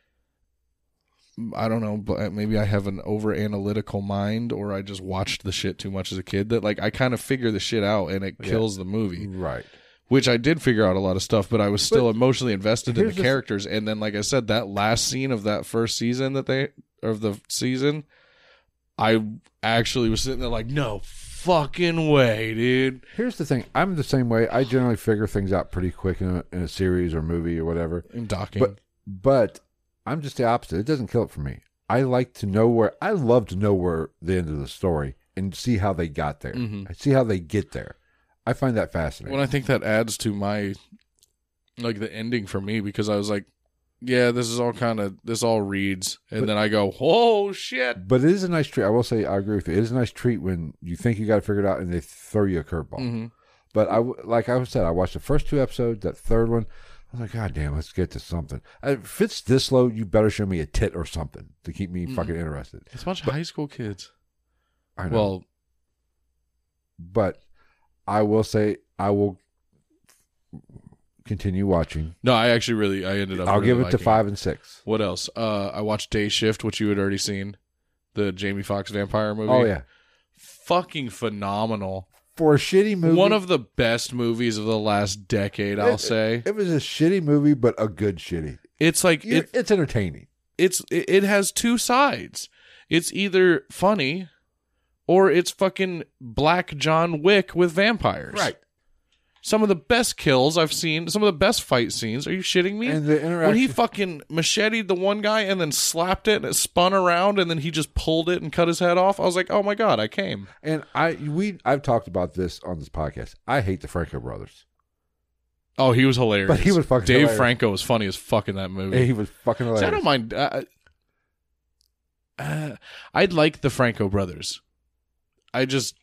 I don't know, but maybe I have an over analytical mind or I just watched the shit too much as a kid that like I kind of figure the shit out and it kills yeah. the movie. Right. Which I did figure out a lot of stuff, but I was still but emotionally invested in the characters. The... And then, like I said, that last scene of that first season that they, of the season, I actually was sitting there like, no fucking way, dude. Here's the thing. I'm the same way. I generally figure things out pretty quick in a, in a series or movie or whatever. In docking. But, but I'm just the opposite. It doesn't kill it for me. I like to know where, I love to know where the end of the story and see how they got there. Mm-hmm. I see how they get there. I find that fascinating. Well, I think that adds to my, like, the ending for me because I was like, yeah, this is all kind of, this all reads. And but, then I go, oh, shit. But it is a nice treat. I will say, I agree with you. It is a nice treat when you think you got to figure it out and they throw you a curveball. Mm-hmm. But I, like I said, I watched the first two episodes, that third one. I was like, God damn, let's get to something. If it's this low, you better show me a tit or something to keep me mm-hmm. fucking interested. It's a bunch but, of high school kids. I know. Well, but I will say, I will continue watching. No, I actually really, I ended up. I'll really give it liking to five and six. What else? Uh, I watched Day Shift, which you had already seen, the Jamie Foxx vampire movie. Oh yeah, fucking phenomenal for a shitty movie. One of the best movies of the last decade, I'll it, say. It, it was a shitty movie, but a good shitty. It's like it, it, it's entertaining. It's it, it has two sides. It's either funny, or it's fucking Black John Wick with vampires. Right. Some of the best kills I've seen, some of the best fight scenes. Are you shitting me? And the interaction. When he fucking macheted the one guy and then slapped it and it spun around and then he just pulled it and cut his head off, I was like, oh my God, I came. And I we I've talked about this on this podcast. I hate the Franco brothers. Oh, he was hilarious. But he was fucking Dave hilarious. Franco was funny as fuck in that movie. Yeah, he was fucking hilarious. See, I don't mind. Uh, uh, I'd like the Franco brothers. I just...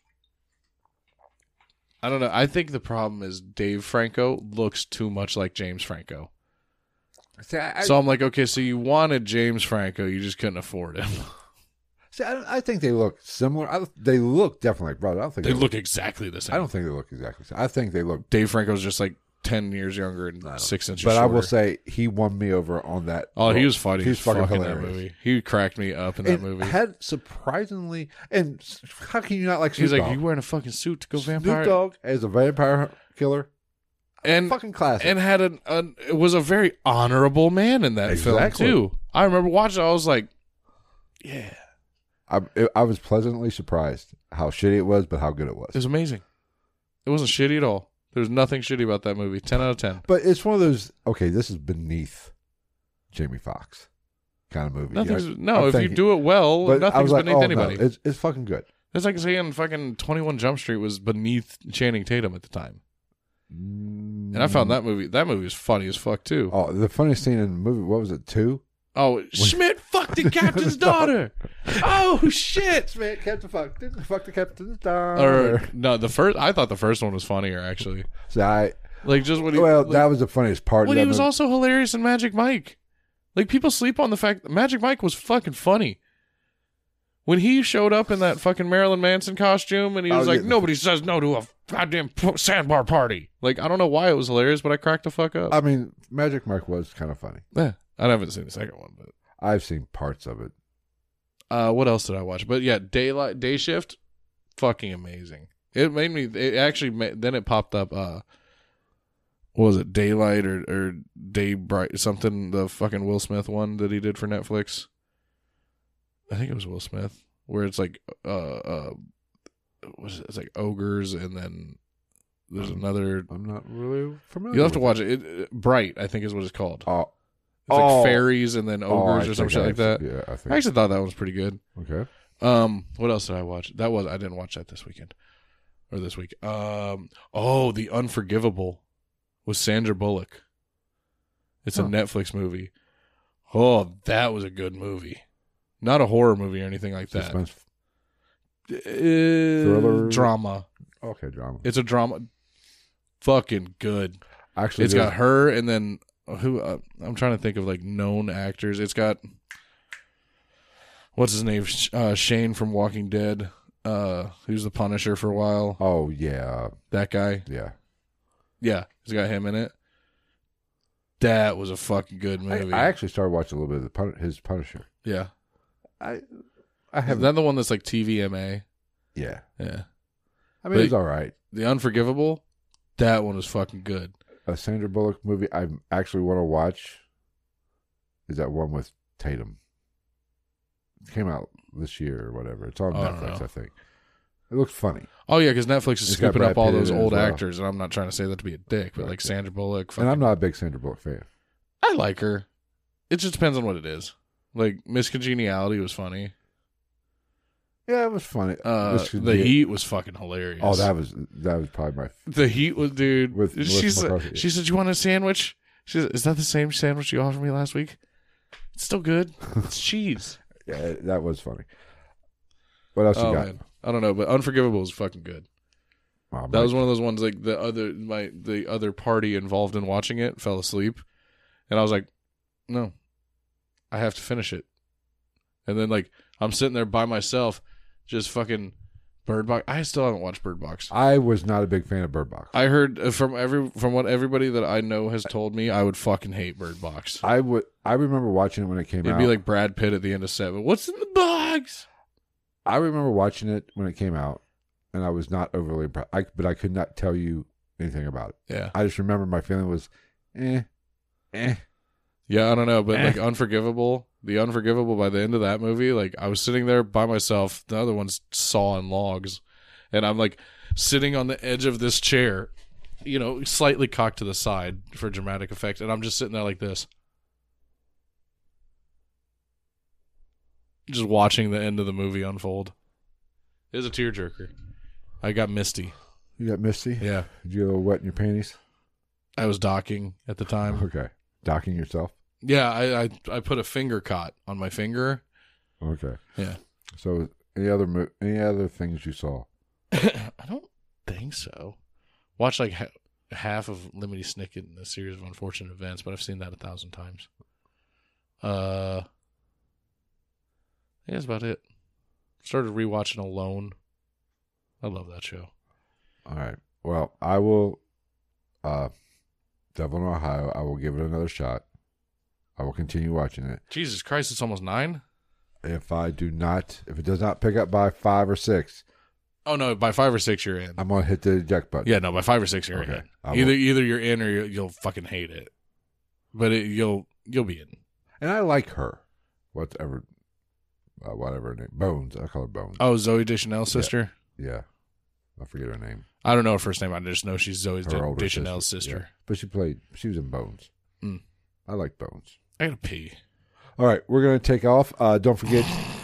I don't know. I think the problem is Dave Franco looks too much like James Franco. See, I, so I'm like, okay, so you wanted James Franco, you just couldn't afford him. See, I, I think they look similar. I, they look definitely like brothers. I don't think they, they look, look exactly the same. I don't think they look exactly the same. I think they look. Dave Franco's just like ten years younger and six inches but shorter. I will say he won me over on that. Oh, he was funny. He was fucking, fucking hilarious. That movie. He cracked me up in and that movie. Had surprisingly, and how can you not like Snoop He's like, Dogg? you wearing a fucking suit to go vampire? Snoop Dogg as a vampire killer, and fucking classic, and had an, an it was a very honorable man in that exactly. film too. I remember watching it, I was like, yeah. I I was pleasantly surprised how shitty it was, but how good it was. It was amazing. It wasn't shitty at all. There's nothing shitty about that movie. ten out of ten. But it's one of those, okay, this is beneath Jamie Foxx kind of movie. Nothing's, you no, I'm if thinking, you do it well, nothing's like, beneath oh, anybody. No, it's, it's fucking good. It's like saying fucking twenty-one Jump Street was beneath Channing Tatum at the time. Mm. And I found that movie, that movie was funny as fuck too. Oh, the funniest scene in the movie, what was it, two? Oh, Schmidt fucked the captain's daughter. Oh, shit. Schmidt kept the fuck, didn't fuck the captain's daughter. Or, no, the first, I thought the first one was funnier, actually. So I, like, just when he, well, like, that was the funniest part. When of that he was movie. also hilarious in Magic Mike. Like, people sleep on the fact that Magic Mike was fucking funny. When he showed up in that fucking Marilyn Manson costume and he was oh, like, yeah. nobody says no to a goddamn sandbar party. Like, I don't know why it was hilarious, but I cracked the fuck up. I mean, Magic Mike was kind of funny. Yeah, I haven't seen the second one, but I've seen parts of it. Uh, what else did I watch? But yeah, Daylight, Day Shift, fucking amazing. It made me, it actually, made, then it popped up, uh, what was it, Daylight or, or Day Bright, something, the fucking Will Smith one that he did for Netflix. I think it was Will Smith, where it's like, uh, uh, was it, it's like ogres, and then there's I'm, another. I'm not really familiar. You'll have to with watch it. It, it. Bright, I think, is what it's called. Oh, it's like oh. fairies and then ogres oh, or some shit I, like that. Yeah, I think. I actually thought that one was pretty good. Okay. Um, what else did I watch? That was I didn't watch that this weekend or this week. Um, oh, The Unforgivable with Sandra Bullock. It's Huh. a Netflix movie. Oh, that was a good movie. Not a horror movie or anything like that. Suspense. Uh, Thriller? drama. Okay, drama. It's a drama. Fucking good. Actually, It's there's- got her and then who? Uh, I'm trying to think of like known actors. It's got what's his name? Sh- Uh, Shane from Walking Dead. Uh, who's the Punisher for a while? Oh yeah, That guy. yeah. Yeah, it's got him in it. That was a fucking good I, movie. I actually started watching a little bit of the Pun- his Punisher. yeah, I I is haven't. that the one that's like T V M A? yeah, Yeah, I mean But- it's all right. The Unforgivable. That one was fucking good. A Sandra Bullock movie I actually want to watch is that one with Tatum. It came out this year or whatever. It's on Oh, I don't Netflix, know. I think. It looks funny. Oh yeah, because Netflix is It's got scooping Brad up all Pitt in those it as old well. actors, and I'm not trying to say that to be a dick, but Right. like Sandra Bullock. And Fucking, I'm not a big Sandra Bullock fan. I like her. It just depends on what it is. Like Miss Congeniality was funny. Yeah, it was funny. Uh, This could the be- Heat was fucking hilarious. Oh, that was that was probably my. the Heat was, dude. With she Melissa said, McCarthy. she said, "You want a sandwich?" She said, "Is that the same sandwich you offered me last week?" It's still good. It's cheese. Yeah, that was funny. What else Oh you got? man, I don't know, but Unforgivable was fucking good. Oh, That Mike. was one of those ones like the other my the other party involved in watching it fell asleep, and I was like, "No, I have to finish it." And then like I'm sitting there by myself, just fucking Bird Box. I still haven't watched Bird Box. I was not a big fan of Bird Box. I heard uh, from every from what everybody that I know has told me, I would fucking hate Bird Box. I would. I remember watching it when it came It'd out. be like Brad Pitt at the end of Seven. What's in the box? I remember watching it when it came out, and I was not overly impressed. I, but I could not tell you anything about it. Yeah, I just remember my feeling was, eh, eh. yeah. I don't know, but Eh. like Unforgivable, the Unforgivable. By the end of that movie, like I was sitting there by myself. The other one's sawing logs, and I'm like sitting on the edge of this chair, you know, slightly cocked to the side for dramatic effect, and I'm just sitting there like this, just watching the end of the movie unfold. It was a tearjerker. I got misty. You got misty. Yeah, Did you get a little wet in your panties? I was docking at the time. Okay, docking yourself. Yeah, I, I I put a finger cot on my finger. Okay. Yeah. So any other mo- any other things you saw? I don't think so. Watched like ha- half of Lemony Snicket in a series of unfortunate events, but I've seen that a thousand times. Uh, yeah, that's about it. Started rewatching Alone. I love that show. All right. Well, I will. Uh, Devil in Ohio. I will give it another shot. I will continue watching it. Jesus Christ, it's almost nine. If I do not, if it does not pick up by five or six, Oh no, by five or six you're in. I'm gonna hit the eject button. Yeah, no, by five or six you're Okay. I in. Either will. either you're in or you'll, you'll fucking hate it. But it, you'll you'll be in. And I like her. Whatever, uh, whatever her name. Bones. I call her Bones. Oh, Zoe Deschanel's sister. Yeah, I forget her name. I don't know her first name. I just know she's Zoe Her older Deschanel's sister, sister. yeah. But she played. She was in Bones. Mm. I like Bones. I gotta pee. All right, we're gonna take off. Uh, don't forget,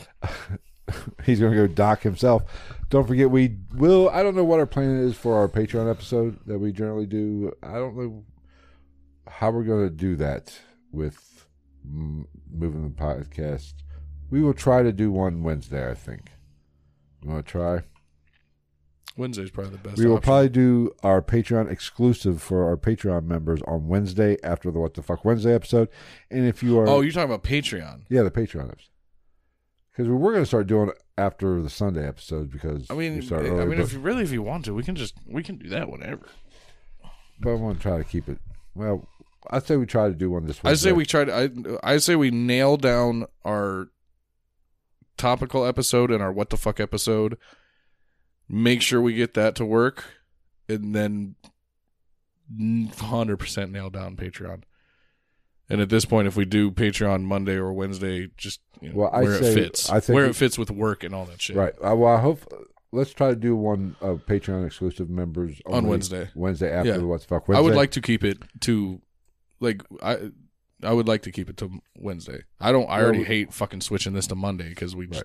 he's gonna go dock himself. Don't forget, we will. I don't know what our plan is for our Patreon episode that we generally do. I don't know how we're gonna do that with mm, moving the podcast. We will try to do one Wednesday. I think. You want to try? Wednesday's probably the best. We will option. probably do our Patreon exclusive for our Patreon members on Wednesday after the What the Fuck Wednesday episode. And if you are, Oh, you're talking about Patreon. yeah, the Patreon episode. Because we're going to start doing it after the Sunday episode because I mean, we start I early, mean, but, if you really, if you want to, we can just we can do that whenever. but I want to try to keep it. Well, I'd say we try to do one this I Wednesday. say we try to. I I say we nail down our topical episode and our what the fuck episode. Make sure we get that to work, and then one hundred percent nail down Patreon. And at this point, if we do Patreon Monday or Wednesday, just you know, Well, I where say- it fits, I think where we- it fits with work and all that shit. Right. Uh, well, I hope. Let's try to do one of Patreon exclusive members On only Wednesday. Wednesday after Yeah. the What the Fuck Wednesday. I would like to keep it to, like I, I would like to keep it to Wednesday. I don't. I Well, already we- hate fucking switching this to Monday because we just,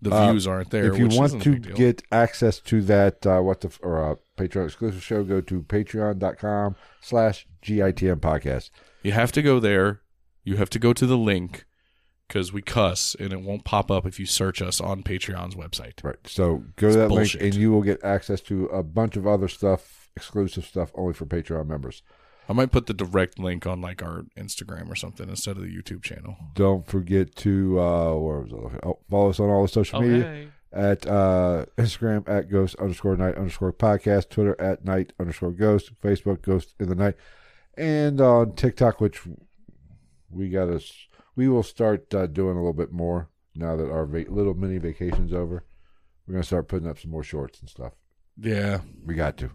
the Uh, views aren't there. If you which want isn't a to big deal. get access to that, uh, what the f- or uh, Patreon exclusive show, go to patreon dot com slash G I T M podcast. You have to go there. You have to go to the link because we cuss and it won't pop up if you search us on Patreon's website. Right. So go It's to that bullshit. link, and you will get access to a bunch of other stuff, exclusive stuff, only for Patreon members. I might put the direct link on like our Instagram or something instead of the YouTube channel. Don't forget to uh, where was I looking? Oh, follow us on all the social media. At uh, Instagram at ghost underscore night underscore podcast, Twitter at night underscore ghost, Facebook ghost in the night, and on TikTok, which we got us. We will start uh, doing a little bit more now that our va- little mini vacation's over. We're gonna start putting up some more shorts and stuff. Yeah. We got to.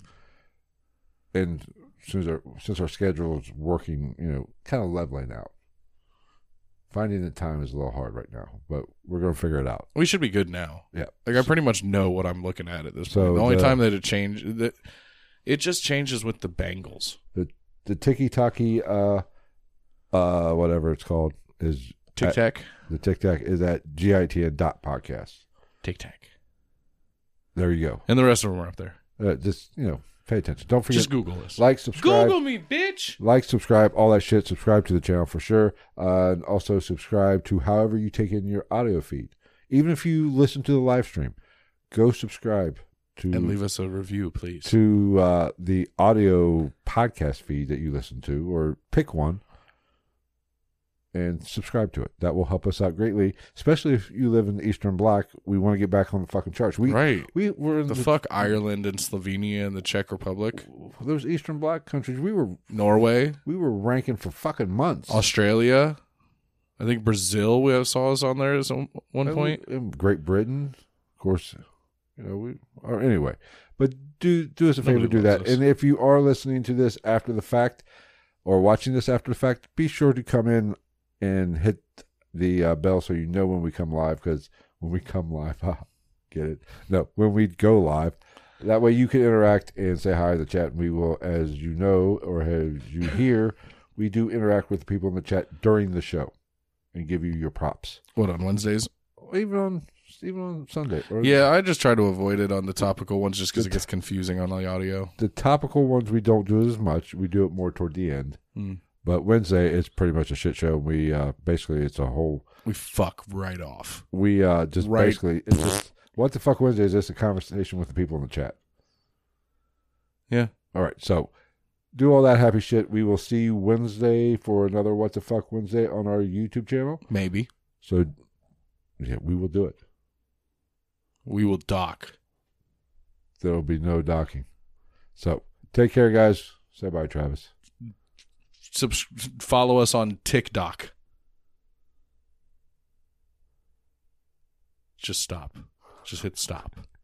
And since our since our schedule is working, you know, kind of leveling out. Finding the time is a little hard right now, but we're going to figure it out. We should be good now. Yeah. Like I pretty much know what I'm looking at at this So point. The only the- time that it changed, that it just changes with the Bengals. The Tiki Taki, uh, uh, whatever it's called, is Tic at- Tac. the Tic Tac is at G I T N dot podcast. Tic Tac. There you go. And the rest of them are up there. Uh, just, you know, pay attention. Don't forget, Just Google this. like, subscribe. Google me, bitch. Like, subscribe, all that shit. Subscribe to the channel for sure. Uh, and also subscribe to however you take in your audio feed. Even if you listen to the live stream, go subscribe to And leave us a review, please. to uh, the audio podcast feed that you listen to, or pick one and subscribe to it. That will help us out greatly, especially if you live in the Eastern Bloc. We want to get back on the fucking charts. We right. we were in The the, fuck Ireland and Slovenia and the Czech Republic, those Eastern Bloc countries. We were Norway, we were ranking for fucking months. Australia. I think Brazil we have saw us on there at some- one And point. we- and Great Britain, of course. You know we. Or anyway, but do do us a favor, Nobody do loves that. us. And if you are listening to this after the fact, or watching this after the fact, be sure to come in and hit the uh, bell so you know when we come live. Because when we come live, ah, get it? No, when we go live, that way you can interact and say hi in the chat. And we will, as you know or as you hear, we do interact with the people in the chat during the show and give you your props. What, on Wednesdays? Even on even on Sunday. Or Yeah, I just try to avoid it on the topical ones just because The it gets confusing on the audio. The topical ones we don't do as much. We do it more toward the end. Mm. But Wednesday it's pretty much a shit show. We uh, basically it's a whole We fuck right off. we uh, just Right. basically it's just what the fuck Wednesday is just a conversation with the people in the chat. Yeah. All right, so do all that happy shit. We will see you Wednesday for another What the Fuck Wednesday on our YouTube channel. Maybe. So yeah, we will do it. We will dock. There will be no docking. So take care, guys. Say bye, Travis. Subs- follow us on TikTok. Just stop. Just hit stop.